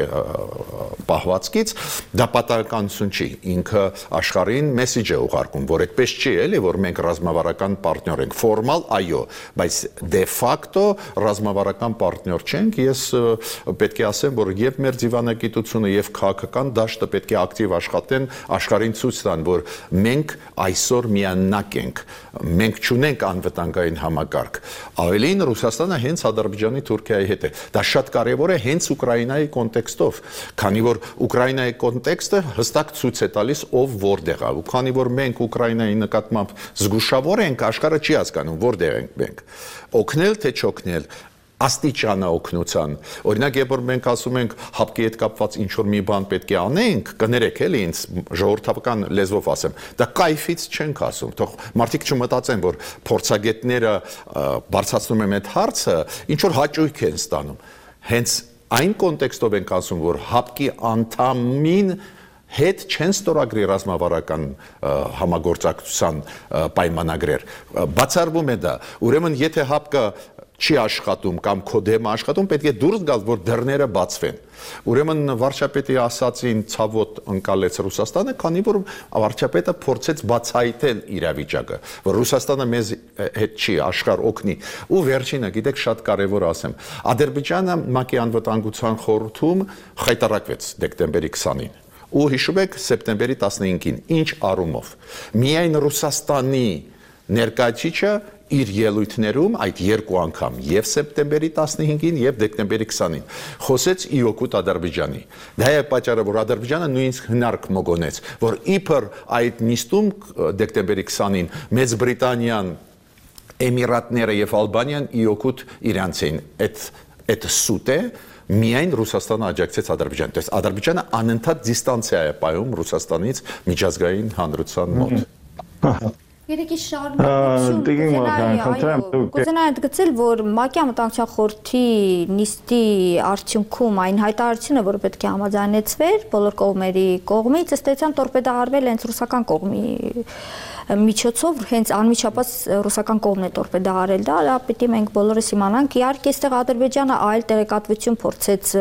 պահվածքից, դա պատահականություն չի, ինքը աշխարհին մեսիջ է ուղարկում, որ այդպես չի էլի, որ մենք ռազմավարական պարտներ ենք, ֆորմալ այո, բայց դե ֆակտո ռազմավարական պարտներ չենք, ես պետք է ասեմ, որ եւ մեր դիվանագիտությունը եւ քաղաքական դաշտը պետք է ակտիվ աշխատեն, աշխարհին ցույց տան, որ մենք այսօր միաննակ ենք, մենք չունենք անվտանգային համակարգ Ավելին Ռուսաստանը հենց Ադրբեջանի Թուրքիայի հետ է։ Դա շատ կարևոր է հենց Ուկրաինայի կոնտեքստով, քանի որ Ուկրաինայի կոնտեքստը հստակ ցույց է տալիս ով որտեղ է։ Ու քանի որ մենք Ուկրաինայի նկատմամբ զգուշավոր ենք, աշխարհը չի հասկանում որտեղ ենք մենք։ Օգնել թե չօգնել աստիճանա օգնության։ Օրինակ, երբ որ մենք ասում ենք հապկի հետ կապված ինչ որ մի բան պետք է անենք, կներեք էլի ինձ ժողովրդական լեզվով ասեմ, դա կայֆից չենք ասում։ Թող մարդիկ չմտածեն, որ փորձագետները բարձրացնում են այդ հարցը, ինչ որ հաճույք են ստանում։ Հենց այն կոնտեքստով ենք ասում, որ հապկի անդամին հետ չեն ստորագրի ռազմավարական համագործակցության պայմանագրեր։ Բացառվում է դա։ Ուրեմն, եթե հապկը չի աշխատում կամ քո դեմ աշխատում, պետք է դուրս գալ, որ դռները բացվեն։ Ուրեմն վարչապետի ասածին ցավոտ ընկալեց Ռուսաստանը, քանի որ վարչապետը փորձեց բացահայտել իրավիճակը, որ Ռուսաստանը մեզ հետ չի, աշխարհ օգնի։ Ու վերջինը, գիտեք, շատ կարևոր ասեմ, Ադրբեջանը ՄԱԿ-ի անվտանգության խորհրդում խայտարակվեց դեկտեմբերի քսանին։ Ու հիշում եք սեպտեմբերի տասնհինգին, ինչ առումով։ Միայն Ռուսաստանի ներկայացիչը իր ելույթներում այդ երկու անգամ եւ սեպտեմբերի տասնհինգին եւ դեկտեմբերի քսանին խոսեց ի օգուտ Ադրբեջանի։ Դա է պատճառը, որ Ադրբեջանը նույնիսկ հնարք մոգոնեց, որ իբր այդ նիստում դեկտեմբերի քսանին Մեծ Բրիտանիան, Էմիրատները եւ Ալբանիան ի օգուտ իրանց էին։ Այդ այդ սուտ է միայն Ռուսաստանը աջակցեց Ադրբեջանին։ Դες Ադրբեջանը անընդհատ դիստանցիա է պայում Ռուսաստանից միջազգային հանրության մոտ։ Երեք շարունակություն կուզենայի ընդգծել, որ ՄԱԿ-ի Անվտանգության խորհրդի նիստի արդյունքում այն հայտարարությունը, որը պետք է համաձայնեցվեր բոլոր կողմերի կողմից, ըստ էության տորպեդահարվել հենց ռուսական կողմի միջոցով, հենց անմիջապես ռուսական կողմն է տորպեդահարել դա, դա պիտի մենք բոլորս իմանանք։ Իհարկե, այստեղ Ադրբեջանը այլ տեղեկատվություն փորձեց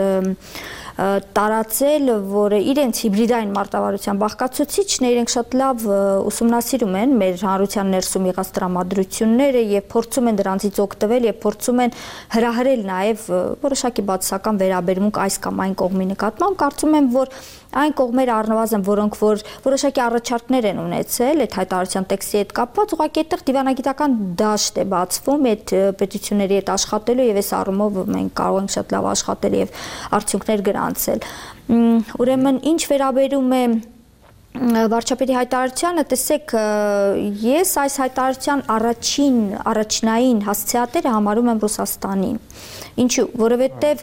տարածել, որը իրենց հիբրիդային մարտավարության բաղկացուցիչն է, իրենք շատ լավ ուսումնասիրում են մեր հանրության ներսում եղած տրամադրությունները եւ փորձում են դրանցից օգտվել եւ փորձում են հրահրել նաեւ որոշակի բացասական վերաբերմունք այս կամ այն կողմի նկատմամբ։ Կարծում եմ, որ այն կողմերը առնվազն, որոնք որ որոշակի առաջարկներ են ունեցել այդ հայտարարության տեքստի հետ կապված, ուղղակի այդտեղ դիվանագիտական դաշտ է բացվում այդ պետությունների հետ աշխատելու եւ այս առումով մենք կարող ենք շատ լավ աշխատել եւ արդյունքներ գրանցել։ Ուրեմն ինչ վերաբերում է վարչապետի հայտարարությանը, տեսեք, ես այս հայտարարության առաջին առաջնային հասցեատերը համարում եմ Ռուսաստանին։ Ինչու՞, որովհետեւ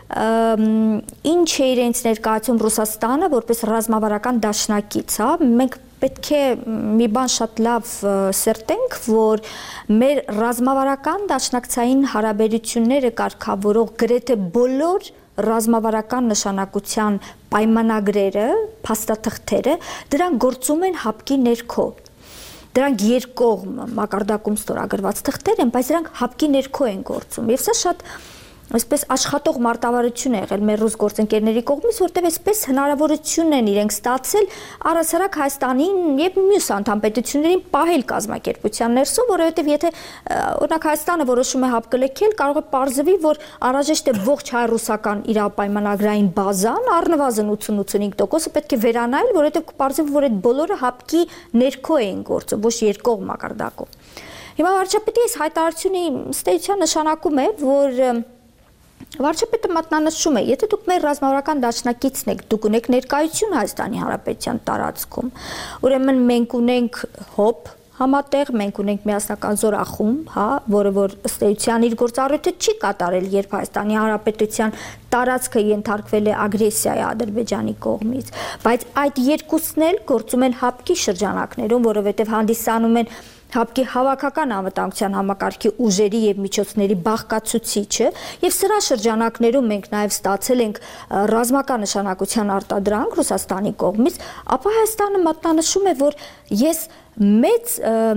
ինչ է իրենց ներկայացում Ռուսաստանը որպես ռազմավարական դաշնակից, հա, մենք պետք է մի բան շատ լավ սերտենք, որ մեր ռազմավարական դաշնակցային հարաբերությունները կարգավորող գրեթե բոլոր ռազմավարական նշանակության պայմանագրերը, փաստաթղթերը, դրանք գործում են հապկի ներքո։ Դրանք երկկողմ մակարդակում ստորագրված թղթեր են, բայց դրանք հապկի ներքո են գործում։ Եվ սա շատ այսպես աշխատող մարտավարություն է եղել մեր ռուս գործընկերների կողմից, որտեղ այսպես հնարավորություն են իրենք ստացել առհասարակ Հայաստանին եւ մյուս անդամ պետություններին պահել կազմակերպության ներսում, որովհետեւ եթե օրինակ Հայաստանը որոշում է հապ կլքել, կարող է պարզվի, որ անհրաժեշտ է ողջ հայ-ռուսական իրավապայմանագրային բազան, առնվազն ութ-ութ-ութ-հինգ տոկոսը պետք է վերանայել, որովհետեւ կպարզվի, որ այդ բոլորը հապկի ներքո էին գործում, ոչ երկկողմ մակարդակում։ Հիմա վարչապետի այս հայտարարությունը ստեյության նշանակում է, որ վարչապետը մատնանշում է, եթե դուք մեր ռազմավարական դաշնակիցն եք, դուք ունեք ներկայություն Հայաստանի Հանրապետության տարածքում, ուրեմն մենք ունենք հոբ համատեղ, մենք ունենք միասնական զորախումբ, հա, որը որ ըստ էության իր գործառույթը չի կատարել, երբ Հայաստանի Հանրապետության տարածքը ենթարկվել է ագրեսիայի Ադրբեջանի կողմից, բայց այդ երկուսն էլ գործում են հապկի շրջանակներում, որովհետև հանդիսանում են հապկի հավաքական անվտանգության համակարգի ուժերի եւ միջոցների բաղկացուցիչը եւ սրա շրջանակներում մենք նաեւ ստացել ենք ռազմական նշանակության արտադրանք Ռուսաստանի կողմից, ապա Հայաստանը մատնանշում է, որ ես մեծ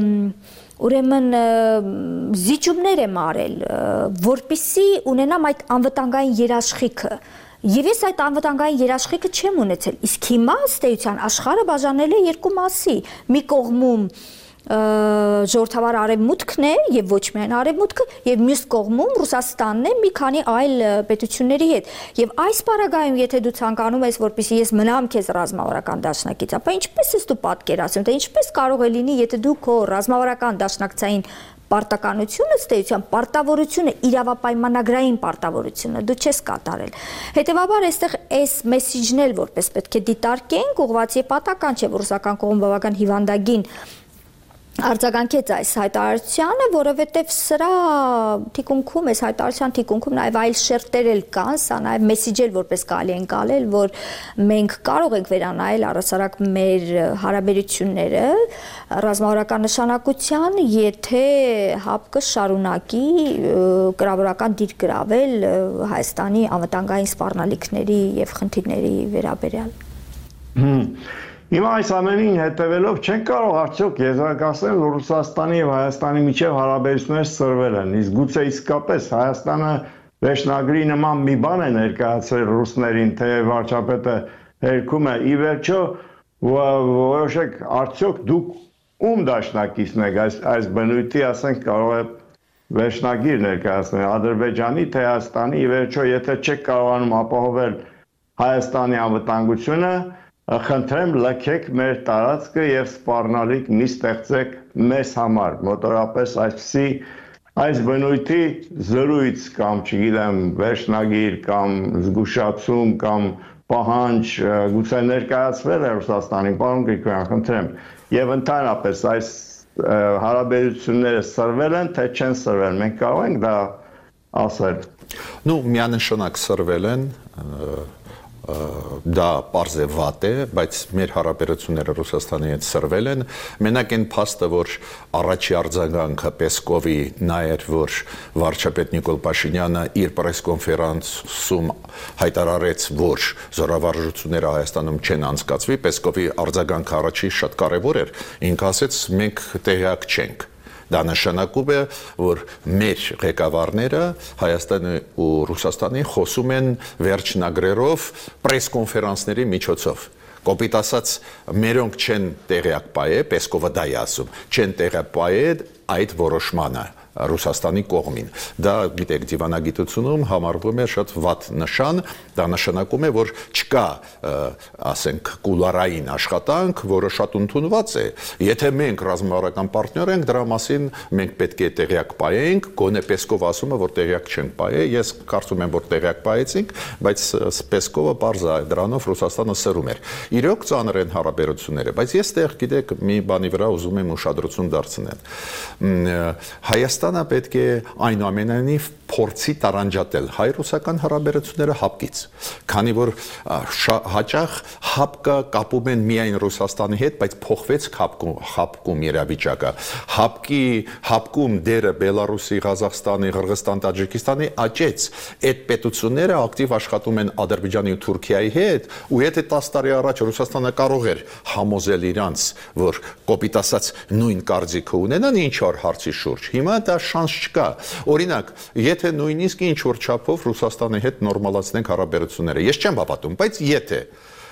ուրեմն զիջումներ եմ արել, որպեսզի ունենամ այդ անվտանգային երաշխիքը։ Եվ ես այդ անվտանգային երաշխիքը չեմ ունեցել, իսկ հիմա ըստ էության աշխարհը բաժանել է երկու մասի, մի կողմում ժողովրդավար արևմուտքն է եւ ոչ միայն արևմուտքը եւ մյուս կողմում Ռուսաստանն է մի քանի այլ պետությունների հետ եւ այս պարագայում եթե դու ցանկանում ես որպեսզի ես մնամ քեզ ռազմավարական դաշնակից, ապա ինչպես ես դու պատկերացնում, թե ինչպես կարող է լինի, եթե դու քո ռազմավարական դաշնակցային պարտականությունը ստեյության պարտավորությունը իրավապայմանագրային պարտավորությունը դու չես կատարել։ Հետևաբար այստեղ այս մեսիջն էլ որպես պետք է դիտարկենք, ուղղված է պատական չէ, որ ռուսական կողմը բավական հիվանդագին արձագանքեց այս հայտարարությանը, որովհետև սրա թիկունքում, այս հայտարարության թիկունքում նաև այլ շերտեր էլ կան, սա նաև մեսիջ էլ որպես կարելի են կալել, որ մենք կարող ենք վերանայել առհասարակ մեր հարաբերությունները ռազմավարական նշանակության, եթե հապկը շարունակի կրավորական դիր գրավել Հայաստանի անվտանգային սպառնալիքների եւ խնդիրների վերաբերյալ։ Հիմա այս ամենին հետևելով չեն կարող արդյոք եզրակացնել, որ Ռուսաստանի եւ Հայաստանի միջև հարաբերությունները սրվել են, իսկ գուցե իսկապես Հայաստանը վերջնագրի նման մի բան է ներկայացրել ռուսներին, թե վարչապետը հերքում է, ի վերջո որոշեք արդյոք դուք ում դաշնակիցն եք այս այս բնույթի, ասենք կարող է վերջնագիր ներկայացնել Ադրբեջանի, թե Հայաստանի, ի վերջո եթե չեք կարողանում ապահովել Հայաստանի անվտանգությունը, խնդրեմ լքեք մեր տարածքը եւ սպառնալիք մի ստեղծեք մեզ համար, մոտորապես այսպիսի այս բնույթի զրույց կամ, չգիտեմ, վերջնագիր կամ զգուշացում կամ պահանջ գուցե ներկայացվել է Ռուսաստանին, պարոն Գրիգորյան, խնդրեմ, եւ ընդհանրապես այս հարաբերությունները սրվել են, թե չեն սրվել, մենք կարող ենք դա ասել։ Ну, միանշանակ սրվել են, դա պարզ է վատ է, բայց մեր հարաբերությունները Ռուսաստանի հետ սրվել են, մենակ այն փաստը, որ առաջի արձագանքը Պեսկովի նա էր, որ վարչապետ Նիկոլ Փաշինյանը իր պրեսկոնֆերանսում հայտարարեց, որ զորավարժությունները Հայաստանում չեն անցկացվի, Պեսկովի արձագանքը առաջի շատ կարևոր էր, ինքը ասեց, մենք տեղյակ չենք։ Դա նշանակում է, որ մեր ղեկավարները Հայաստանի ու Ռուսաստանի խոսում են վերջնագրերով պրեսկոնֆերանսների միջոցով։ Կոպիտ ասած, մերոնք չեն տեղյակ պայե, Պեսկովը դա է ասում, չեն տեղյակ պայե այդ որոշմանը Ռուսաստանի կողմին։ Դա, գիտեք, դիվանագիտությունում համարվում է շատ վատ նշան, դա նշանակում է, որ չկա, ասենք, կուլարային աշխատանք, որը շատ ընդունված է։ Եթե մենք ռազմավարական պարտներ ենք, դրա մասին մենք պետք է տեղյակ պայենք, գոնե Պեսկովը ասում է, որ տեղյակ չենք պայե, ես կարծում եմ, որ տեղյակ պայեցինք, բայց Պեսկովը պարզ է, դրանով Ռուսաստանը սրում էր։ Իրոք ծանր են հարաբերությունները, բայց ես տեղ, գիտեք, մի բանի վրա ուզում եմ ուշադրություն դարձնել։ Հայաստանը պետք է այնուամենայնիվ փորձի տարանջատել հայ-ռուսական հարաբերությունները հապկից, քանի որ հաճախ հապկը կապում են միայն Ռուսաստանի հետ, բայց փոխվեց հապկում իրավիճակը։ Հապկի հապկում դերը Բելարուսի, Ղազախստանի, Ղրղստան, Տաջիկստանի աճեց։ Այդ պետությունները ակտիվ աշխատում են Ադրբեջանի ու Թուրքիայի հետ, ու եթե տասը տարի առաջ Ռուսաստանը կարող էր համոզել իրանց, որ կոպիտ ասած նույն կարծիքը ունենան ինչ որ հարցի շուրջ, հիմա դա շանս չկա։ Օրինակ, եթե նույնիսկ ինչ որ չափով Ռուսաստանի հետ նորմալացնենք հարաբերությունները, ես չեմ հավատում, բայց եթե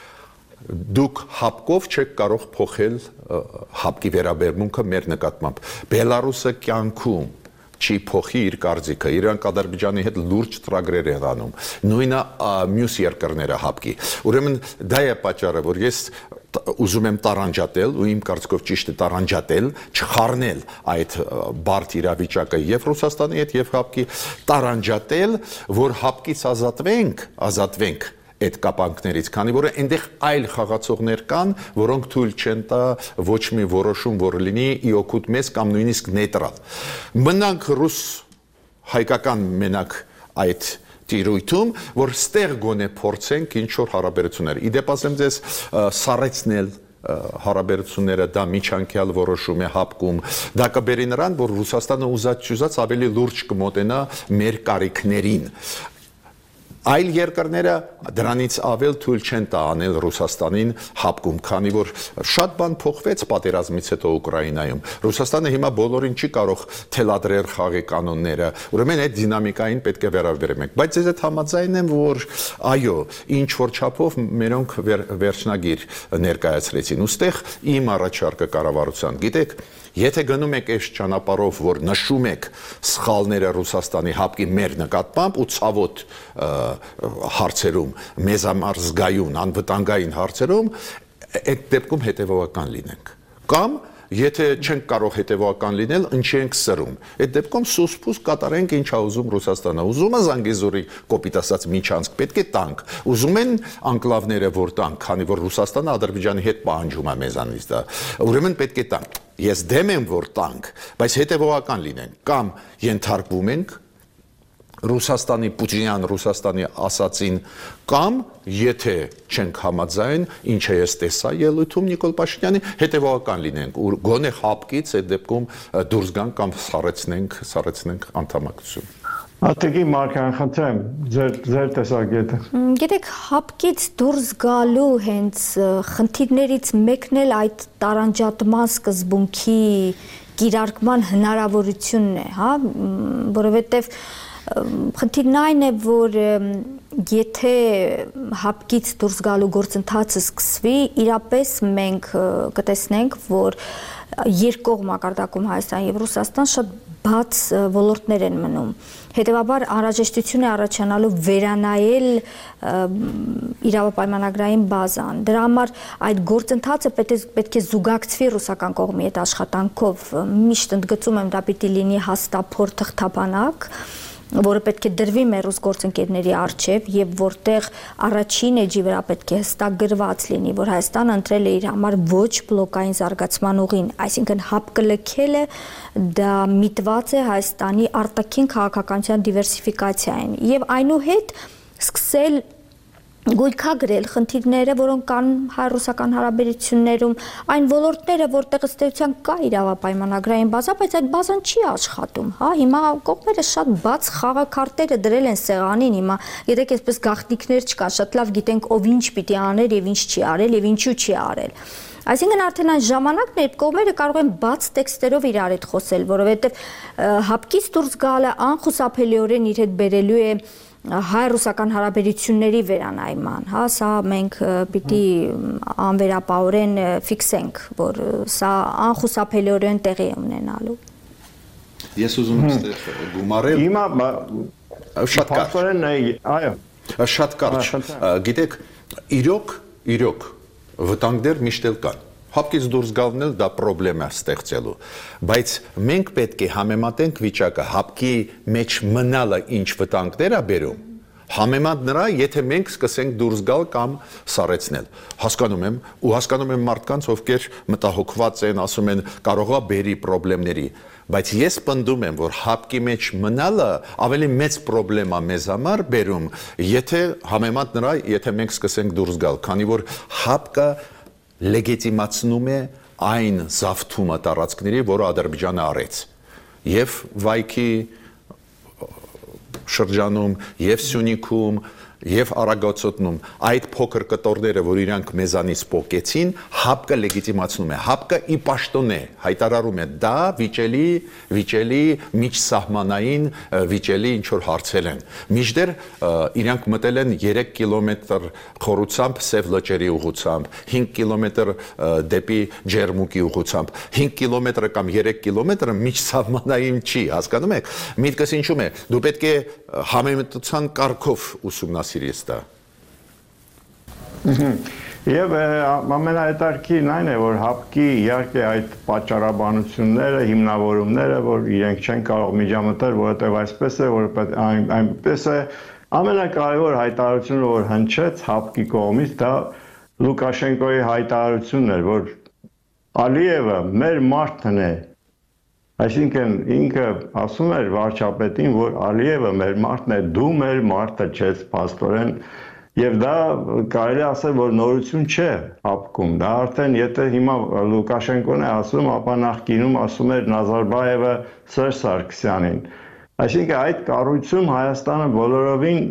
դուք հապկով չեք կարող փոխել հապկի վերաբերմունքը մեր նկատմամբ, Բելարուսը կյանքում չի փոխի իր կարծիքը, իրանք Ադրբեջանի հետ լուրջ ծրագրեր են անում, նույնը մյուս երկրները հապկի։ Ուրեմն դա է պատճառը, որ ես ուզում եմ տարանջատել, ու իմ կարծիքով ճիշտ է տարանջատել, չխառնել այդ բարդ իրավիճակը եւ Ռուսաստանի հետ եւ հապկի, տարանջատել, որ հապկից ազատվենք, ազատվենք այդ կապանքներից, քանի որ այնտեղ այլ խաղացողներ կան, որոնք թույլ չեն տա ոչ մի որոշում, որ լինի ի օգուտ մեզ կամ նույնիսկ նեյտրալ։ Մնանք ռուս հայկական մենակ այդ տիրույթում, որ ստեղ գոնե փորձենք ինչ որ հարաբերություններ։ Իդեպ ասեմ ձեզ, սառեցնել հարաբերությունները դա միջանկյալ որոշում է հապկում, դա կբերի նրան, որ Ռուսաստանը ուզած-չուզած ավելի լուրջ կմոտենա մեր կարիքներին։ Այլ երկրները դրանից ավել թույլ չեն տա անել Ռուսաստանին հապկում, քանի որ շատ բան փոխվեց պատերազմից հետո Ուկրաինայում։ Ռուսաստանը հիմա բոլորին չի կարող թելադրել խաղի կանոնները, ուրեմն այդ դինամիկային պետք է վերաբերենք։ Բայց ես այդ համաձայն եմ, որ այո, ինչ որ չափով մերոնք վերջնագիր ներկայացրեցին։ Ոստեղ իմ առաջարկը կառավարության, գիտեք, եթե գնում եք այս ճանապարհով, որ նշում եք սխալները Ռուսաստանի հապկի մեր նկատմամբ ու ցավոտ հարցերում, մեզ համար զգայուն, անվտանգային հարցերում, այդ դեպքում հետևողական լինենք։ Կամ եթե չենք կարող հետևողական լինել, ինչի ենք սրում։ Այդ դեպքում սուսպուս կատարենք ինչ է ուզում Ռուսաստանը։ Ուզում է Զանգեզուրի կոպիտ ասած միջանցք, պետք է տանք։ Ուզում են անկլավները որ տանք, քանի որ Ռուսաստանը Ադրբեջանի հետ պահանջում է մեզանից դա։ Ուրեմն պետք է տանք։ Ես դեմ եմ որ տանք, բայց հետևողական լինենք, կամ ենթարկվում ենք Ռուսաստանի Պուտինյան Ռուսաստանի ասացին, կամ եթե չենք համաձայն, ինչը ես տեսա ելույթում Նիկոլ Փաշինյանի, հետևողական լինենք, ու գոնե հապկից այդ դեպքում դուրս գանք կամ սառեցնենք, սառեցնենք անդամակցություն։ Ատեգի Մարկյան, խնդրեմ, ձեր ձեր տեսակետը։ Գիտեք, հապկից դուրս գալու հենց խնդիրներից մեկն էլ այդ տարանջատման սկզբունքի կիրարկման հնարավորությունն է, հա, որովհետև խնդիրն այն է, որ եթե հապկից դուրս գալու գործընթացը սկսվի, իրապես մենք կտեսնենք, որ երկկողմ մակարդակում Հայաստան եւ Ռուսաստան շատ բաց ոլորտներ են մնում։ Հետևաբար անհրաժեշտություն է առաջանալու վերանայել իրավապայմանագրային բազան։ Դրա համար այդ գործընթացը պետք է զուգակցվի ռուսական կողմի հետ աշխատանքով։ Միշտ ընդգծում եմ, դա պիտի լինի հաստափոր թղթապանակ, որը պետք է դրվի մեր ռուս գործընկերների առջև եւ որտեղ առաջին էջի վրա պետք է հստակ գրված լինի, որ Հայաստանը ընտրել է իր համար ոչ բլոկային զարգացման ուղին, այսինքն հապկը լքելը դա միտված է Հայաստանի արտաքին քաղաքականության դիվերսիֆիկացիային եւ այնուհետ սկսել գույքագրել խնդիրները, որոնք կան հայ-ռուսական հարաբերություններում, այն ոլորտները, որտեղ ըստ էության կա իրավապայմանագրային բազա, բայց այդ բազան չի աշխատում, հա, հիմա կողմերը շատ բաց խաղաքարտերը դրել են սեղանին, հիմա գիտեք, այսպես գաղտնիքներ չկա, շատ լավ գիտենք ով ինչ պիտի աներ եւ ինչ չի արել եւ ինչու չի արել։ Այսինքն արդեն այն ժամանակն է, երբ կողմերը կարող են բաց տեքստերով իրար հետ խոսել, որովհետեւ հապկից դուրս գալը անխուսափելիորեն իր հետ բերելու է հայ-ռուսական հարաբերությունների վերանայման, հա, սա մենք պիտի անվերապահորեն ֆիքսենք, որ սա անխուսափելիորեն տեղի է ունենալու։ Ես ուզում եմ ստեղ գումարել։ Հիմա շատ կարճ։ Այո։ Շատ կարճ։ Գիտեք, իրոք, իրոք վտանգներ միշտ էլ կան։ Հապկից դուրս գալն էլ դա պրոբլեմ է ստեղծելու, բայց մենք պետք է համեմատենք վիճակը հապկի մեջ մնալը ինչ վտանգներ է բերում, համեմատ նրա, եթե մենք սկսենք դուրս գալ կամ սառեցնել։ Հասկանում եմ, ու հասկանում եմ մարդկանց, ովքեր մտահոգված են, ասում են կարող է բերի պրոբլեմների, բայց ես պնդում եմ, որ հապկի մեջ մնալը ավելի մեծ պրոբլեմ է մեզ համար բերում, եթե համեմատ նրա, եթե մենք սկսենք դուրս գալ, քանի որ հապկը լեգիտիմացնում է այն զավթումը տարածքների, որը Ադրբեջանը արեց եւ Վայքի շրջանում եւ Սյունիքում եւ Արագածոտնում այդ փոքր կտորները, որ իրանք մեզանից փոկեցին, հապկը լեգիտիմացնում է, հապկը ի պաշտոն է, հայտարարում է դա վիճելի, վիճելի միջսահմանային վիճելի ինչ որ հարցեր են։ Մինչդեռ իրանք մտել են երեք կիլոմետր խորությամբ Սև լճերի ուղղությամբ, հինգ կիլոմետր դեպի Ջերմուկի ուղղությամբ, հինգ կիլոմետրը կամ երեք կիլոմետրը միջսահմանային չի, հասկանում եք։ Միտքս ինչու՞մ է։ Դու պետք է համեմատության կարգով ուսումնասիրես դա։ Եվ ամենահետաքրքիրն այն է, որ հապկի իհարկե այդ պատճառաբանությունները, հիմնավորումները, որ իրենք չեն կարող միջամտել, որովհետև այսպես է, որ այնպես է, ամենակարևոր հայտարարությունը, որ հնչեց հապկի կողմից, դա Լուկաշենկոյի հայտարարությունն էր, որ Ալիևը մեր մարդն է։ Այսինքն ինքը ասում էր վարչապետին, որ Ալիևը մեր մարդն է, դու մեր մարդը չես, փաստորեն, եւ դա կարելի ասել, որ նորություն չէ հապկում։ Դա արդեն եթե հիմա Լուկաշենկոն է ասում, ապա նախկինում ասում էր Նազարբայևը Սերժ Սարգսյանին։ Այսինքն այդ կառույցում Հայաստանը բոլորովին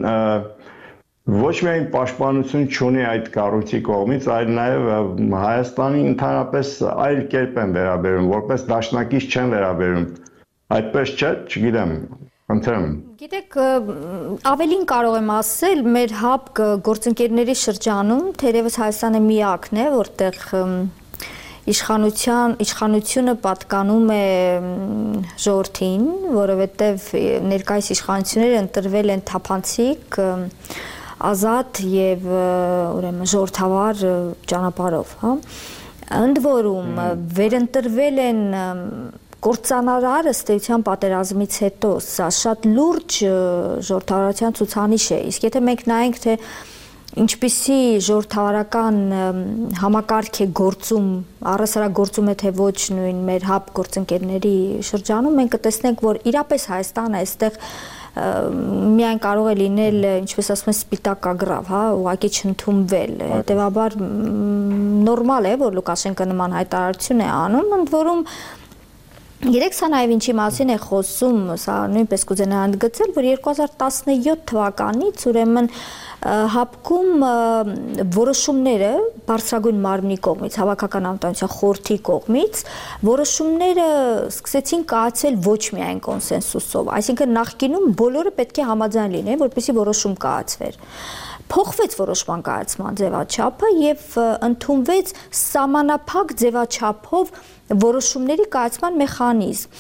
ոչ միայն պաշտպանություն չունի այդ կառույցի կողմից, այլ նաև Հայաստանի ընդհանրապես այլ կերպ են վերաբերում, որպես դաշնակից չեն վերաբերում։ Այդպես չէ, չգիտեմ, խնդրեմ։ Գիտեք, ավելին կարող եմ ասել, մեր հապկ գործընկերների շրջանում, թերևս Հայաստանը միակն է, որտեղ իշխանության, իշխանությունը պատկանում է ժողովրդին, որովհետև ներկայիս իշխանությունները ընտրվել են թափանցիկ, ազատ եւ ուրեմն ժողովրդավար ճանապարհով, հա։ Ընդ որում վերընտրվել են կործանարար ըստ էության պատերազմից հետո, սա շատ լուրջ ժողովրդավարության ցուցանիշ է։ Իսկ եթե մենք նայենք, թե ինչպիսի ժողովրդավարական համակարգ է գործում, առհասարակ գործում է թե ոչ նույն մեր հապ գործընկերների շրջանում, մենք կտեսնենք, որ իրապես Հայաստանը այստեղ միայն կարող է լինել, ինչպես ասում են, սպիտակ ագրավ, հա, ուղղակի չընդունվել։ Հետևաբար նորմալ է, որ Լուկաշենկը նման հայտարարություն է անում, ընդ որում Գիտեք, սա նաև ինչի մասին է խոսում, սա նույնպես կուզենա ընդգծել, որ երկու հազար տասնյոթ թվականից ուրեմն հապկում որոշումները բարձրագույն մարմնի կողմից, հավաքական անվտանգության խորհրդի կողմից, որոշումները սկսեցին կայացել ոչ միայն կոնսենսուսով, այսինքն նախկինում բոլորը պետք է համաձայն լինեն, որպեսզի որոշում կայացվեր։ Փոխվեց որոշման կայացման ձևաչափը եւ ընդունվեց սահմանափակ ձևաչափով որոշումների կայացման մեխանիզմ։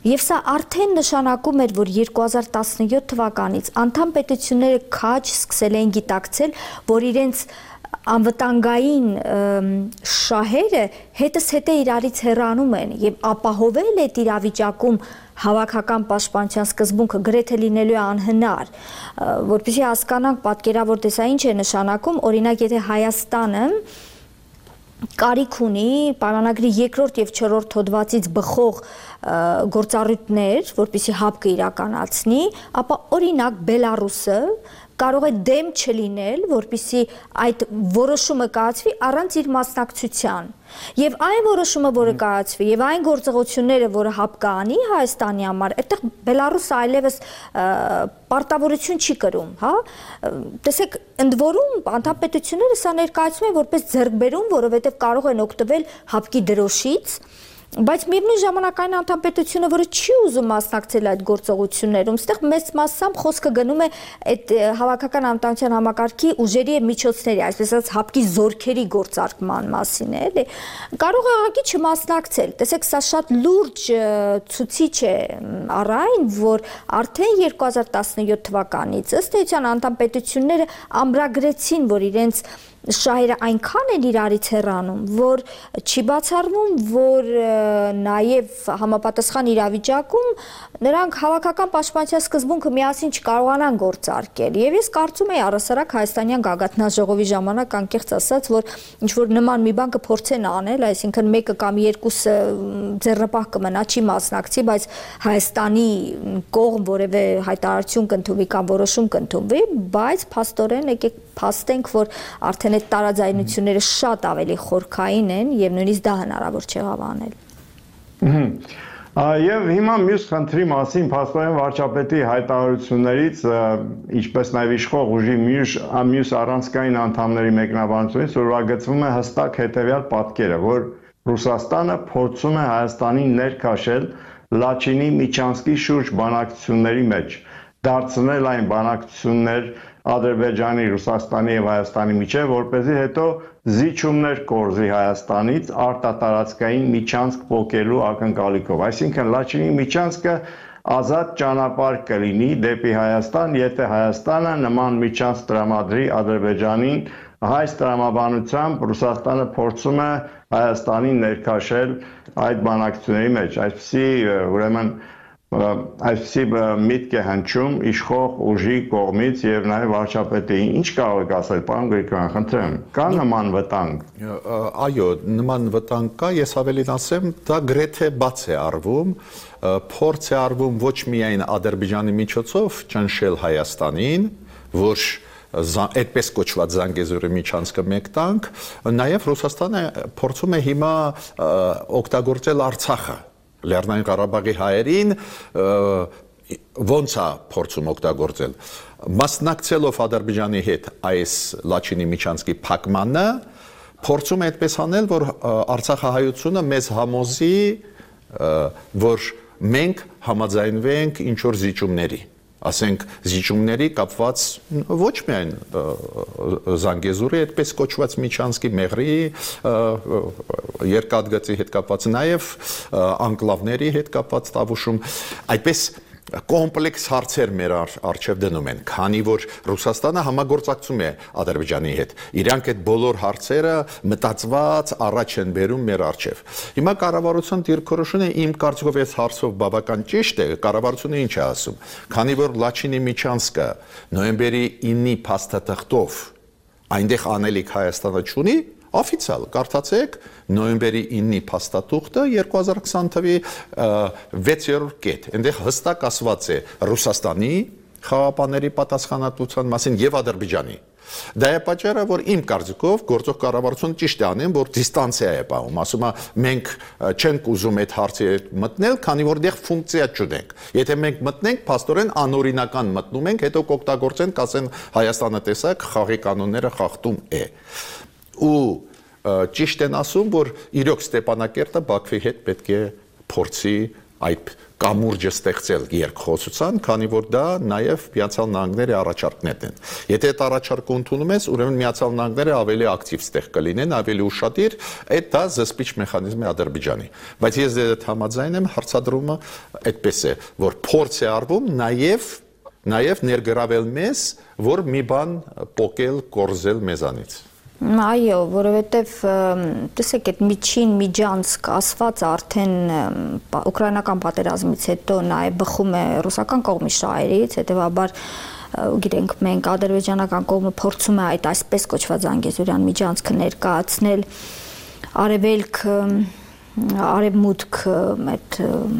Եվ սա արդեն նշանակում էր, որ երկու հազար տասնյոթ թվականից անդամ պետությունները քաջ սկսել էին գիտակցել, որ իրենց անվտանգային շահերը հետս հետե իրարից հեռանում են եւ ապահովել այդ իրավիճակում հավաքական պաշտպանության սկզբունքը գրեթե լինելու է անհնար, որպեսզի հասկանանք պատկերավոր տեսա ինչ է նշանակում, օրինակ եթե Հայաստանը կարիք ունի պայմանագրի երկրորդ եւ չորրորդ հոդվածից բխող գործառույթներ, որպեսզի հապկը իրականացնի, ապա օրինակ Բելարուսը կարող է դեմ չլինել, որպեսզի այդ որոշումը կայացվի առանց իր մասնակցության։ Եվ այն որոշումը, որը կայացվի, եւ այն գործողությունները, որը հապկը անի Հայաստանի համար, այդտեղ Բելարուսը այլևս պարտավորություն չի կրում, հա։ Տեսեք, ընդ որում անդամ պետությունները սա ներկայացնում են որպես ձեռքբերում, որովհետեւ կարող են օգտվել հապկի դրոշից, բայց միևնույն ժամանակ այն անդամ պետությունը, որը չի ուզում մասնակցել այդ գործողություններում, այստեղ մեծ մասամբ խոսքը գնում է այդ հավաքական անվտանգության համակարգի ուժերի եւ միջոցների, այսպես ասած հապկի զորքերի գործարկման մասին է, էլի, կարող է աղագի չմասնակցել։ Տեսեք, սա շատ լուրջ ցուցիչ է առ այն, որ արդեն երկու հազար տասնյոթ թվականից ըստ էության անդամ պետությունները ամրագրեցին, որ իրենց շահերը այնքան են իրարից հեռանում, որ չի բացառվում, որ նաև համապատասխան իրավիճակում նրանք հավաքական պաշտպանության սկզբունքը միասին չկարողանան գործարկել։ Եվ ես կարծում եմ առհասարակ հայաստանյան գագաթնաժողովի ժամանակ անկեղծ ասած, որ ինչ որ նման մի բան կփորձեն անել, այսինքն մեկը կամ երկուսը ձեռնպահ կմնա, չի մասնակցի, բայց Հայաստանի կողմ որևէ հայտարարություն կընդունվի կամ որոշում կընդունվի, բայց փաստորեն եկեք փաստենք, որ արդեն այդ տարաձայնությունները շատ ավելի խորքային են եւ նույնիսկ դա հնարավոր չեղավ անել։ Եվ հիմա մյուս խնդրի մասին փաստորեն վարչապետի հայտարարություններից, ինչպես նաև իշխող ուժի մյուս առանցքային անդամների մեկնաբանությունից ուրվագծվում է հստակ հետևյալ պատկերը, որ Ռուսաստանը փորձում է Հայաստանին ներքաշել Լաչինի Միչանսկի շուրջ բանակցությունների մեջ, դարձնել այն բանակցություններ Ադրբեջանի, Ռուսաստանի եւ Հայաստանի միջև, որպեսզի հետո զիջումներ կորզի Հայաստանից արտատարածքային միջանցք փոխելու ակնկալիքով։ Այսինքն Լաչինի միջանցքը ազատ ճանապարհ կլինի դեպի Հայաստան, եթե Հայաստանը նման միջանցք տրամադրի Ադրբեջանին, այս տրամաբանությամբ Ռուսաստանը փորձում է Հայաստանին ներքաշել այդ բանակցությունների մեջ։ Այսպեսի ուրեմն այսպեսի միտք է հնչում իշխող ուժի կողմից եւ նաեւ վարչապետի։ Ինչ կարող եք ասել, պարոն Գրիգորյան, խնդրեմ, կա նման վտանգ։ Այո, նման վտանգ կա, ես ավելին ասեմ, դա գրեթե բաց է արվում, փորձ է արվում ոչ միայն Ադրբեջանի միջոցով ճնշել Հայաստանին, որ այդպես կոչված Զանգեզուրի միջանցքը մեկ տանք, նաեւ Ռուսաստանը փորձում է հիմա օգտագործել Արցախը Լեռնային Ղարաբաղի հայերին ոնց է փորձում օգտագործել մասնակցելով Ադրբեջանի հետ այս Լաչինի միջանցքի փակմանը փորձում է այդպես անել որ Արցախահայությունը մեզ համոզի որ մենք համաձայնվենք ինչ որ զիջումների ասենք զիջումների կապված ոչ միայն Զանգեզուրի այդպես կոչված միջանցքի մեղրի երկաթգծի հետ կապված նաև անկլավների հետ կապված տավուշում այդպես կոմպլեքս հարցեր մեր առջև դնում են, քանի որ Ռուսաստանը համագործակցում է Ադրբեջանի հետ։ Իրանք այդ բոլոր հարցերը մտածված առաջ են բերում մեր առջև։ Հիմա կառավարության դիրքորոշումը իմ կարծիքով այս հարցով բավական ճիշտ է, կառավարությունը ինչ է ասում։ Քանի որ Լաչինի միջանցքը նոյեմբերի ինի փաստաթղթով այնտեղ անելիք Հայաստանը չունի, օֆիցիալ կարդացեք նոյեմբերի ինի փաստաթուղթը երկու հազար քսան թվականի վեցերորդ կետ, այնտեղ հստակ ասված է Ռուսաստանի խաղապաների պատասխանատվության մասին եւ Ադրբեջանի։ Դա է պատճառը, որ իմ կարծիքով գործող կառավարությունը ճիշտ է անում, որ դիստանցիա է պահում, ասում է մենք չենք ուզում այդ հարցի հետ մտնել, քանի որ դեռ ֆունկցիա չունենք։ Եթե մենք մտնենք, փաստորեն անօրինական մտնում ենք, հետո կօգտագործեն, կասեն Հայաստանը տեսակ խաղի կանոնները խախտում է։ Ու ճիշտ են ասում, որ իրոք Ստեփանակերտը Բաքվի հետ պետք է փորձի այդ կամուրջը ստեղծել երկխոսության, քանի որ դա նաև Միացյալ Նահանգների առաջարկներն են։ Եթե այդ առաջարկը ընդունում ես, ուրեմն Միացյալ Նահանգները ավելի ակտիվ ստեղ կլինեն, ավելի ուշադիր, այդ դա զսպիչ մեխանիզմ է Ադրբեջանի։ Բայց ես դեռ համաձայն եմ, հարցադրումը այդպես է, որ փորձ է արվում նաև նաև ներգրավել մեզ, որ մի բան փոկել, կորզել մեզանից։ Այո, որովհետև տեսեք այդ միջին միջանցք ասված արդեն ուկրաինական պատերազմից հետո նաև բխում է ռուսական կողմի շահերից, հետևաբար գիտենք մենք ադրբեջանական կողմը փորձում է այդ այսպես կոչված Զանգեզուրյան միջանցքը ներկայացնել արևելք արևմուտք այդ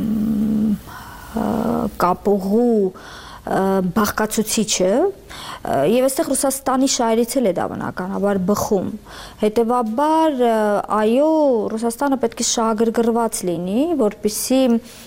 կապուղու բաղկացուցիչը եւ այստեղ Ռուսաստանի շահերից էլ է դա բնականաբար բխում։ Հետևաբար այո, Ռուսաստանը պետք է շահագրգռված լինի, որպեսզի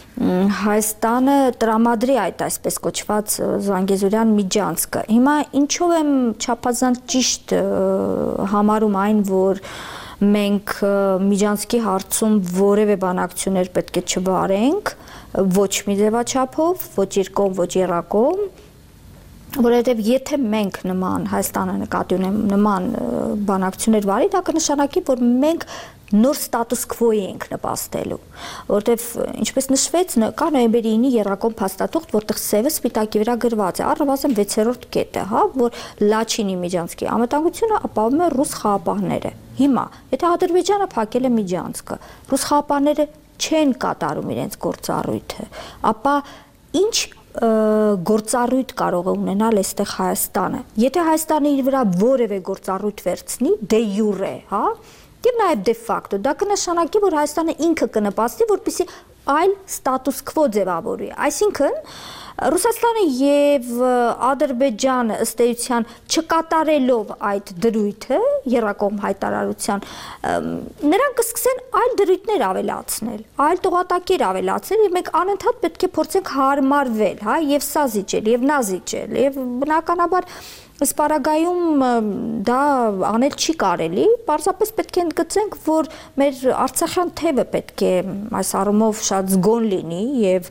Հայաստանը տրամադրի այդ այսպես կոչված Զանգեզուրյան միջանցքը։ Հիմա ինչով եմ չափազանց ճիշտ համարում այն, որ մենք միջանցքի հարցում որևէ բանակցություններ պետք է չվարենք, ոչ մի ձևաչափով, ոչ երկկողմ, ոչ եռակողմ, որովհետև եթե մենք նման Հայաստանը նկատի ունեմ նման բանակցություններ վարի, դա կնշանակի, որ մենք նոր ստատուս քվոյի ենք նպաստելու, որովհետև ինչպես նշվեց, կա նոյեմբերի ինի եռակողմ փաստաթուղթ, որտեղ սևը սպիտակի վրա գրված է, առնվազն վեցերորդ կետը, հա, որ Լաչինի միջանցքի անվտանգությունը ապահովում է ռուս խաղապահները։ Հիմա, եթե Ադրբեջանը փակել է միջանցքը, ռուս խաղապահները չեն կատարում իրենց գործառույթը, ապա ինչ գործառույթ կարող է ունենալ այստեղ Հայաստանը։ Եթե Հայաստանը իր վրա որևէ գործառույթ վերցնի, դե յուրե, հա, եւ նաեւ դե ֆակտո, դա կնշանակի, որ Հայաստանը ինքը կնպաստի, որպեսզի այլ ստատուս քվո ձևավորի։ Այսինքն Ռուսաստանը եւ Ադրբեջանը ըստ էության չկատարելով այդ դրույթը եռակողմ հայտարարության, նրանք կսկսեն այլ դրույթներ ավելացնել, այլ տողատակեր ավելացնել եւ մենք անընդհատ պետք է փորձենք հարմարվել, հա, եւ սա զիջել, եւ նա զիջել, եւ բնականաբար Սպարագայում դա անել չի կարելի, պարզապես պետք է ընդգծենք, որ մեր Արցախյան թևը պետք է այս առումով շատ զգոն լինի եւ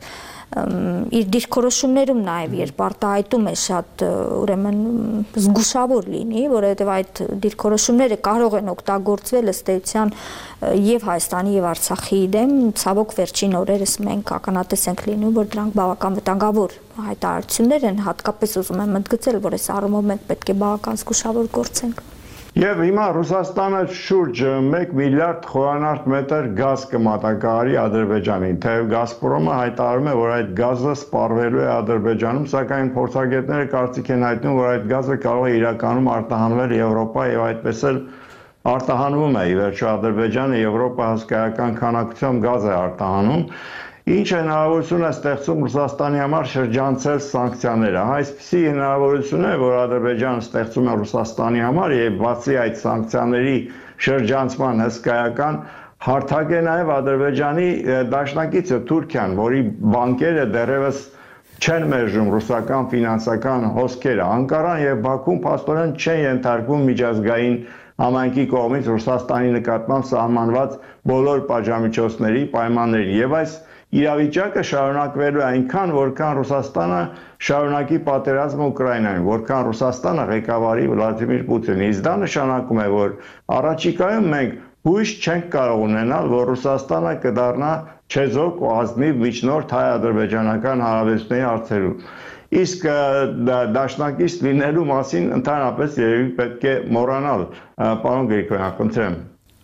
իր դիրքորոշումներում նաև երբ արտահայտում է շատ ուրեմն զգուշավոր լինի, որովհետև այդ դիրքորոշումները կարող են օգտագործվել ըստ էության եւ Հայաստանի եւ Արցախի դեմ, ցավոք վերջին օրերս մենք ականատես ենք լինում, որ դրանք բավական վտանգավոր հայտարարություններ են, հատկապես ուզում եմ ընդգծել, որ այս առումով մենք պետք է բավական զգուշավոր գործենք։ Եվ հիմա Ռուսաստանը շուրջ մեկ միլիարդ խորանարդ մետր գազ կմատակարարի Ադրբեջանին, թեև Գազպրոմը հայտարարում է, որ այդ գազը սպառվելու է Ադրբեջանում, սակայն փորձագետները կարծիք են հայտնում, որ այդ գազը կարող է իրականում արտահանվել Եվրոպա եւ այդպես էլ արտահանվում է։ Ի վերջո Ադրբեջանը Եվրոպա հսկայական քանակությամբ գազ է արտահանում, ինչ հնարավորություն է ստեղծում Ռուսաստանի համար շրջանցել սանկցիաները։ Այսպիսի հնարավորություն է, որ Ադրբեջանը ստեղծում է Ռուսաստանի համար եւ բացի այդ սանկցիաների շրջանցման հսկայական հարթակ է նաեւ Ադրբեջանի դաշնակիցը Թուրքիան, որի բանկերը դեռևս չեն մերժում ռուսական ֆինանսական հոսքերը։ Անկարան եւ Բաքուն փաստորեն չեն ենթարկվում միջազգային համայնքի կողմից Ռուսաստանի նկատմամբ սահմանված բոլոր պատժամիջոցների պայմաններին եւ այս իրավիճակը շարունակվելու է այնքան, որքան Ռուսաստանը շարունակի պատերազմը Ուկրաինայում, որքան Ռուսաստանը ղեկավարի Վլադիմիր Պուտինը։ Իսկ դա նշանակում է, որ առաջիկայում մենք հույս չենք կարող ունենալ, որ Ռուսաստանը կդառնա չեզոք ու ազնիվ միջնորդ հայ-ադրբեջանական հարաբերությունների հարցերում։ Իսկ դաշնակից լինելու մասին ընդհանրապես երևի պետք է մոռանալ։ Պարոն Գրիգորյան, խնդրեմ։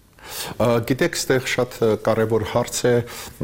Գիտեք, ստեղ շատ կարևոր հարց է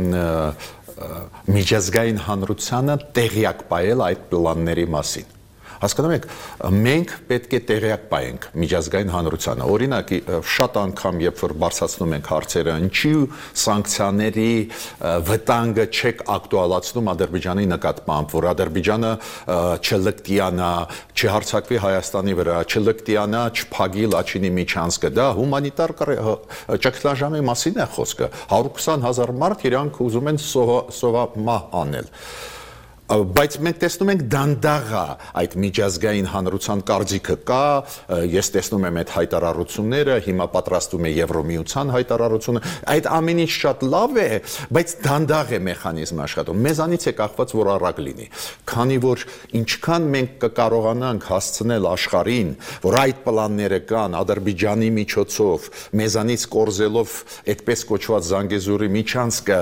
միջազգային հանրությանը տեղյակ պահել այդ պլանների մասին։ Հասկանում եք, մենք պետք է տեղյակ պահենք միջազգային հանրությանը։ Օրինակ, շատ անգամ, երբ որ բարձրացնում ենք հարցերը, ինչի սանկցիաների վտանգը չեք ակտուալացնում Ադրբեջանի նկատմամբ, որ Ադրբեջանը չլկտիանա, չհարձակվի Հայաստանի վրա, չլկտիանա, չփակի Լաչինի միջանցքը, դա հումանիտար ճգնաժամի մասին է խոսքը։ հարյուր քսան հազար մարդ իրանք ուզում են սովամահ անել։ բայց մենք տեսնում ենք դանդաղ այդ միջազգային հանրության կարծիքը կա, ես տեսնում եմ այդ հայտարարությունները, հիմա պատրաստվում է Եվրոմիության հայտարարությունը, այդ ամեն ինչ շատ լավ է, բայց դանդաղ է մեխանիզմը աշխատում։ Մեզանից է կախված, որ արագ լինի, քանի որ ինչքան մենք կկարողանանք հասցնել աշխարհին, որ այդ պլանները կան Ադրբեջանի միջոցով, մեզանից կորզելով այդպես կոչված Զանգեզուրի միջանցքը,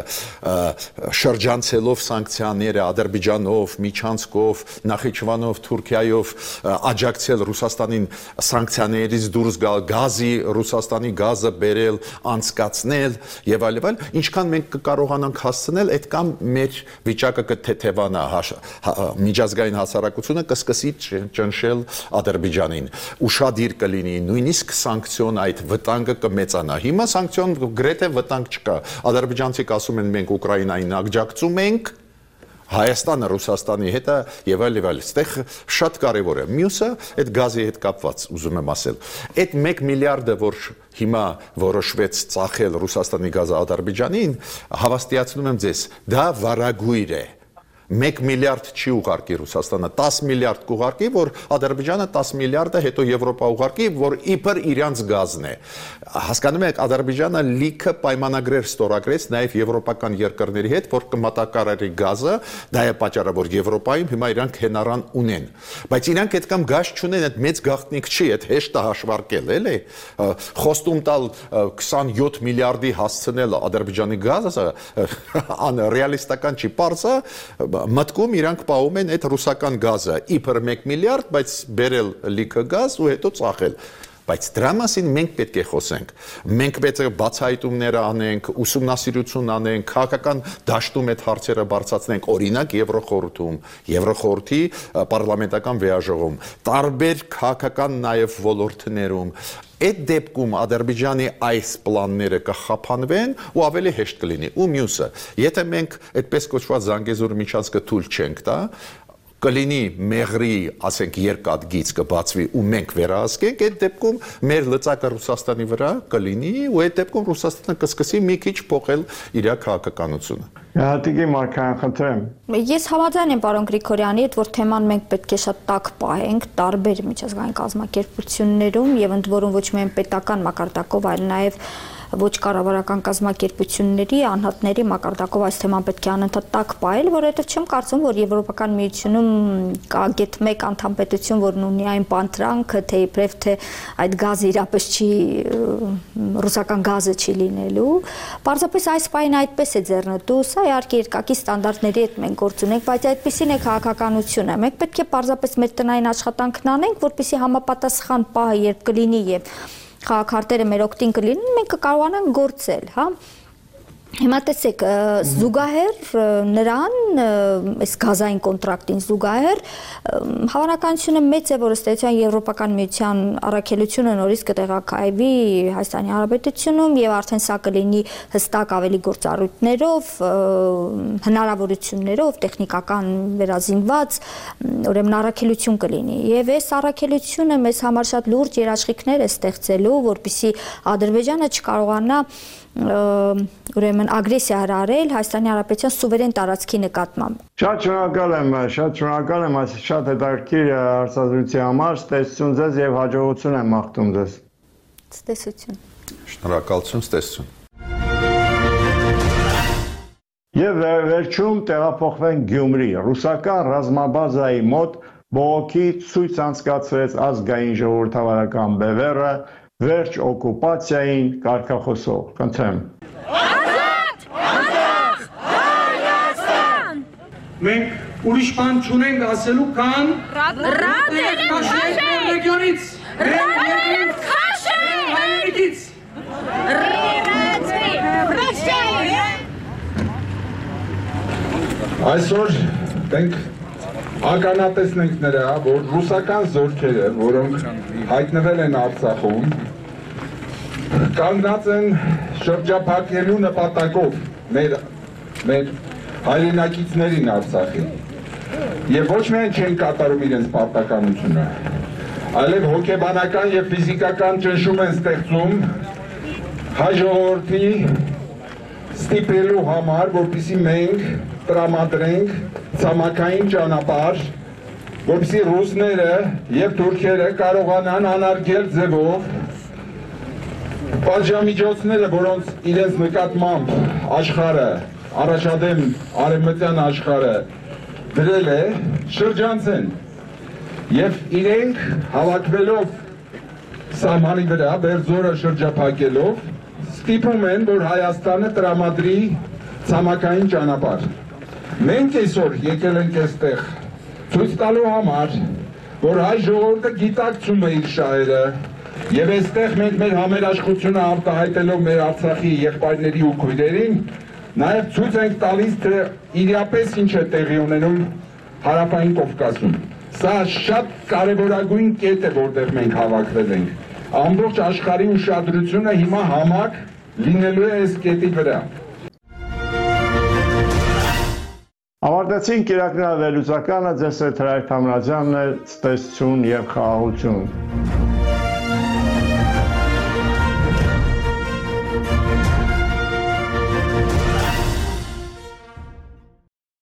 շրջանցելով սանկցիաները Ադրբեջանով, միջանցքով, Նախիջևանով, Թուրքիայով աջակցել Ռուսաստանին սանկցիաներից դուրս գալ, գազի, Ռուսաստանի գազը բերել, անցկացնել եւ այլ եւ այլ, ինչքան մենք կկարողանանք հասցնել, այդքան մեր վիճակը կթեթևանա, միջազգային հասարակությունը կսկսի ճնշել Ադրբեջանին, ուշադիր կլինի, նույնիսկ սանկցիոն այդ վտանգը կմեծանա։ Հիմա սանկցիոն գրեթե վտանգ չկա։ Ադրբեջանցիք ասում են մենք Ուկրաինային աջակցում ենք, Հայաստանը Ռուսաստանի հետ եւ այլ եւ այլ, այստեղ շատ կարեւոր է։ Մյուսը այդ գազի հետ կապված, ուզում եմ ասել, այդ մեկ միլիարդը, որ հիմա որոշվեց ծախել Ռուսաստանի գազը Ադրբեջանին, հավաստիացնում եմ ձեզ, դա վարագույր է։ մեկ միլիարդ չի ուղարկի Ռուսաստանը, տասը միլիարդ կուղարկի, որ Ադրբեջանը տասը միլիարդը հետո Եվրոպա ուղարկի, որ իբր իրանց գազն է։ Հասկանում եք, Ադրբեջանը լիքը պայմանագրեր ստորագրեց նաև եվրոպական երկրների հետ, որ կմատակարարի գազը, դա է պատճառը, որ Եվրոպայում հիմա իրանք հենարան ունեն։ Բայց իրանք այդքան գազ չունեն, այդ մեծ գաղտնիք չի, այդ հեշտ է հաշվարկել, էլի։ Խոստում տալ քսանյոթ միլիարդի հասցնել Ադրբեջանի գազը, անռեալիստական չի, պարզ է, մտքում իրանք պահում են այդ ռուսական գազը, իբր մեկ միլիարդ, բայց բերել լիքը գազ ու հետո ծախել։ Բայց դրա մասին մենք պետք է խոսենք։ Մենք պետք է բացահայտումներ անենք, ուսումնասիրություն անենք, քաղաքական դաշտում այդ հարցերը բարձրացնենք, օրինակ Եվրոխորհրդում, Եվրոխորհրդի պարլամենտական վեաժողովում, տարբեր քաղաքական նաև ոլորտներում։ Այդ դեպքում Ադրբեջանի այս պլանները կխափանվեն ու ավելի հեշտ կլինի։ Ու մյուսը, եթե մենք այդպես կոչված Զանգեզուր միջանցքը թույլ չենք տա, կլինի մեղրի, ասենք, երկաթգիծ կբացվի ու մենք վերահսկենք, այդ դեպքում մեր լծակը Ռուսաստանի վրա կլինի ու այդ դեպքում Ռուսաստանը կսկսի մի քիչ փոխել իր քաղաքականությունը։ Հատիկի Մարկյան, խնդրեմ։ Ես համաձայն եմ պարոն Գրիգորյանի հետ, որ թեման մենք պետք է շատ տաք պահենք տարբեր միջազգային կազմակերպություններում եւ ընդ որում ոչ միայն պետական մակարդակով, այլ նաեւ ոչ կառավարական կազմակերպությունների անհատների մակարդակով այս թեման պետք է անընդհատ տաք պահել, որովհետև չեմ կարծում, որ Եվրոպական միությունում կա գեթ մեկ անդամ պետություն, որն ունի այն պանտրանքը, թե իբրև թե այդ գազը իրապես չի ռուսական գազը չի լինելու։ Պարզապես այս պահին այդպես է ձեռնտու, սա իհարկե երկակի ստանդարտների հետ մենք գործ ունենք, բայց այդպեսին է քաղաքականությունը։ Մենք պետք է պարզապես մեր տնային աշխատանքն անենք, որպեսզի համապատասխան պահը երբ կլինի եւ քաղաքարտերը մեր օգտին կլինեն, մենք կկարողանանք գործել, հա։ Հիմա տեսեք, զուգահեռ նրան, այս գազային կոնտրակտին զուգահեռ, հավանականությունը մեծ է, որ ըստ էության Եվրոպական միության առաքելությունը նորից կտեղակայվի Հայաստանի Հանրապետությունում եւ արդեն սա կլինի հստակ ավելի գործառույթներով, հնարավորություններով, տեխնիկական վերազինված, ուրեմն առաքելություն կլինի։ Եվ այս առաքելությունը մեզ համար շատ լուրջ երաշխիքներ է ստեղծելու, որպեսզի Ադրբեջանը չկարողանա ուրեմն ագրեսիա հրահրել Հայաստանի Հանրապետության սուվերեն տարածքի նկատմամբ։ Շատ շնորհակալ եմ, շատ շնորհակալ եմ, այս շատ հետաքրքիր հարցազրույցի համար, ստեսություն ձեզ եւ հաջողություն եմ մաղթում ձեզ։ Ստեսություն։ Շնորհակալություն, ստեսություն։ Եվ վերջում տեղափոխվենք Գյումրի, ռուսական ռազմաբազայի մոտ բողոքի ցույց անցկացրեց ազգային ժողովրդավարական բևեռը վերջ օկուպացիային կարգախոսով, խնդրեմ։ Ազատ! Անկախ! Հայաստան! Մենք ուրիշ բան չունենք ասելու, քան Ռադ ենք քաշենք ռեգիոնից, Ռադ ենք քաշենք հայերիկից։ Այսօր մենք ականատեսն ենք նրա, որ ռուսական զորքերը, որոնք հայտնվել են Արցախում, կանգնած են շրջափակելու նպատակով մեր մեր հայրենակիցներին Արցախին։ Եվ ոչ միայն չեն կատարում իրենց պարտականությունը, այլև հոգեբանական եւ ֆիզիկական ճնշում են ստեղծում հայ ժողովրդի ստիպելու համար, որպեսզի մենք տրամադրենք ցամաքային ճանապարհ, որպեսզի ռուսները եւ թուրքերը կարողանան անարգել ձևով պատժամիջոցները, որոնց իրենց նկատմամբ աշխարհը, առաջադեմ արևմտյան աշխարհը դրել է, շրջանցեն եւ իրենք հավաքվելով սահմանի վրա Բերձորը շրջափակելով ստիպում են, որ Հայաստանը տրամադրի ցամաքային ճանապարհ։ Մենք այսօր եկել ենք այստեղ ցույց տալու համար, որ հայ ժողովուրդը գիտակցում է իր շահերը եւ այստեղ մենք մեր համերաշխությունը արտահայտելով մեր Արցախի եղբայրների ու քույրերին, նաեւ ցույց ենք տալիս, թե իրապես ինչ է տեղի ունենում Հարավային Կովկասում։ Սա շատ կարևորագույն կետ է, որտեղ մենք հավաքվել ենք։ Ամբողջ աշխարհի ուշադրությունը հիմա համակ լինելու է այս կետի վրա։ Ավարտեցին կիրակնա վերլուծականը, ձեզ հետ Հրայր Թամրազյանն է, ցտեսություն եւ խաղաղություն։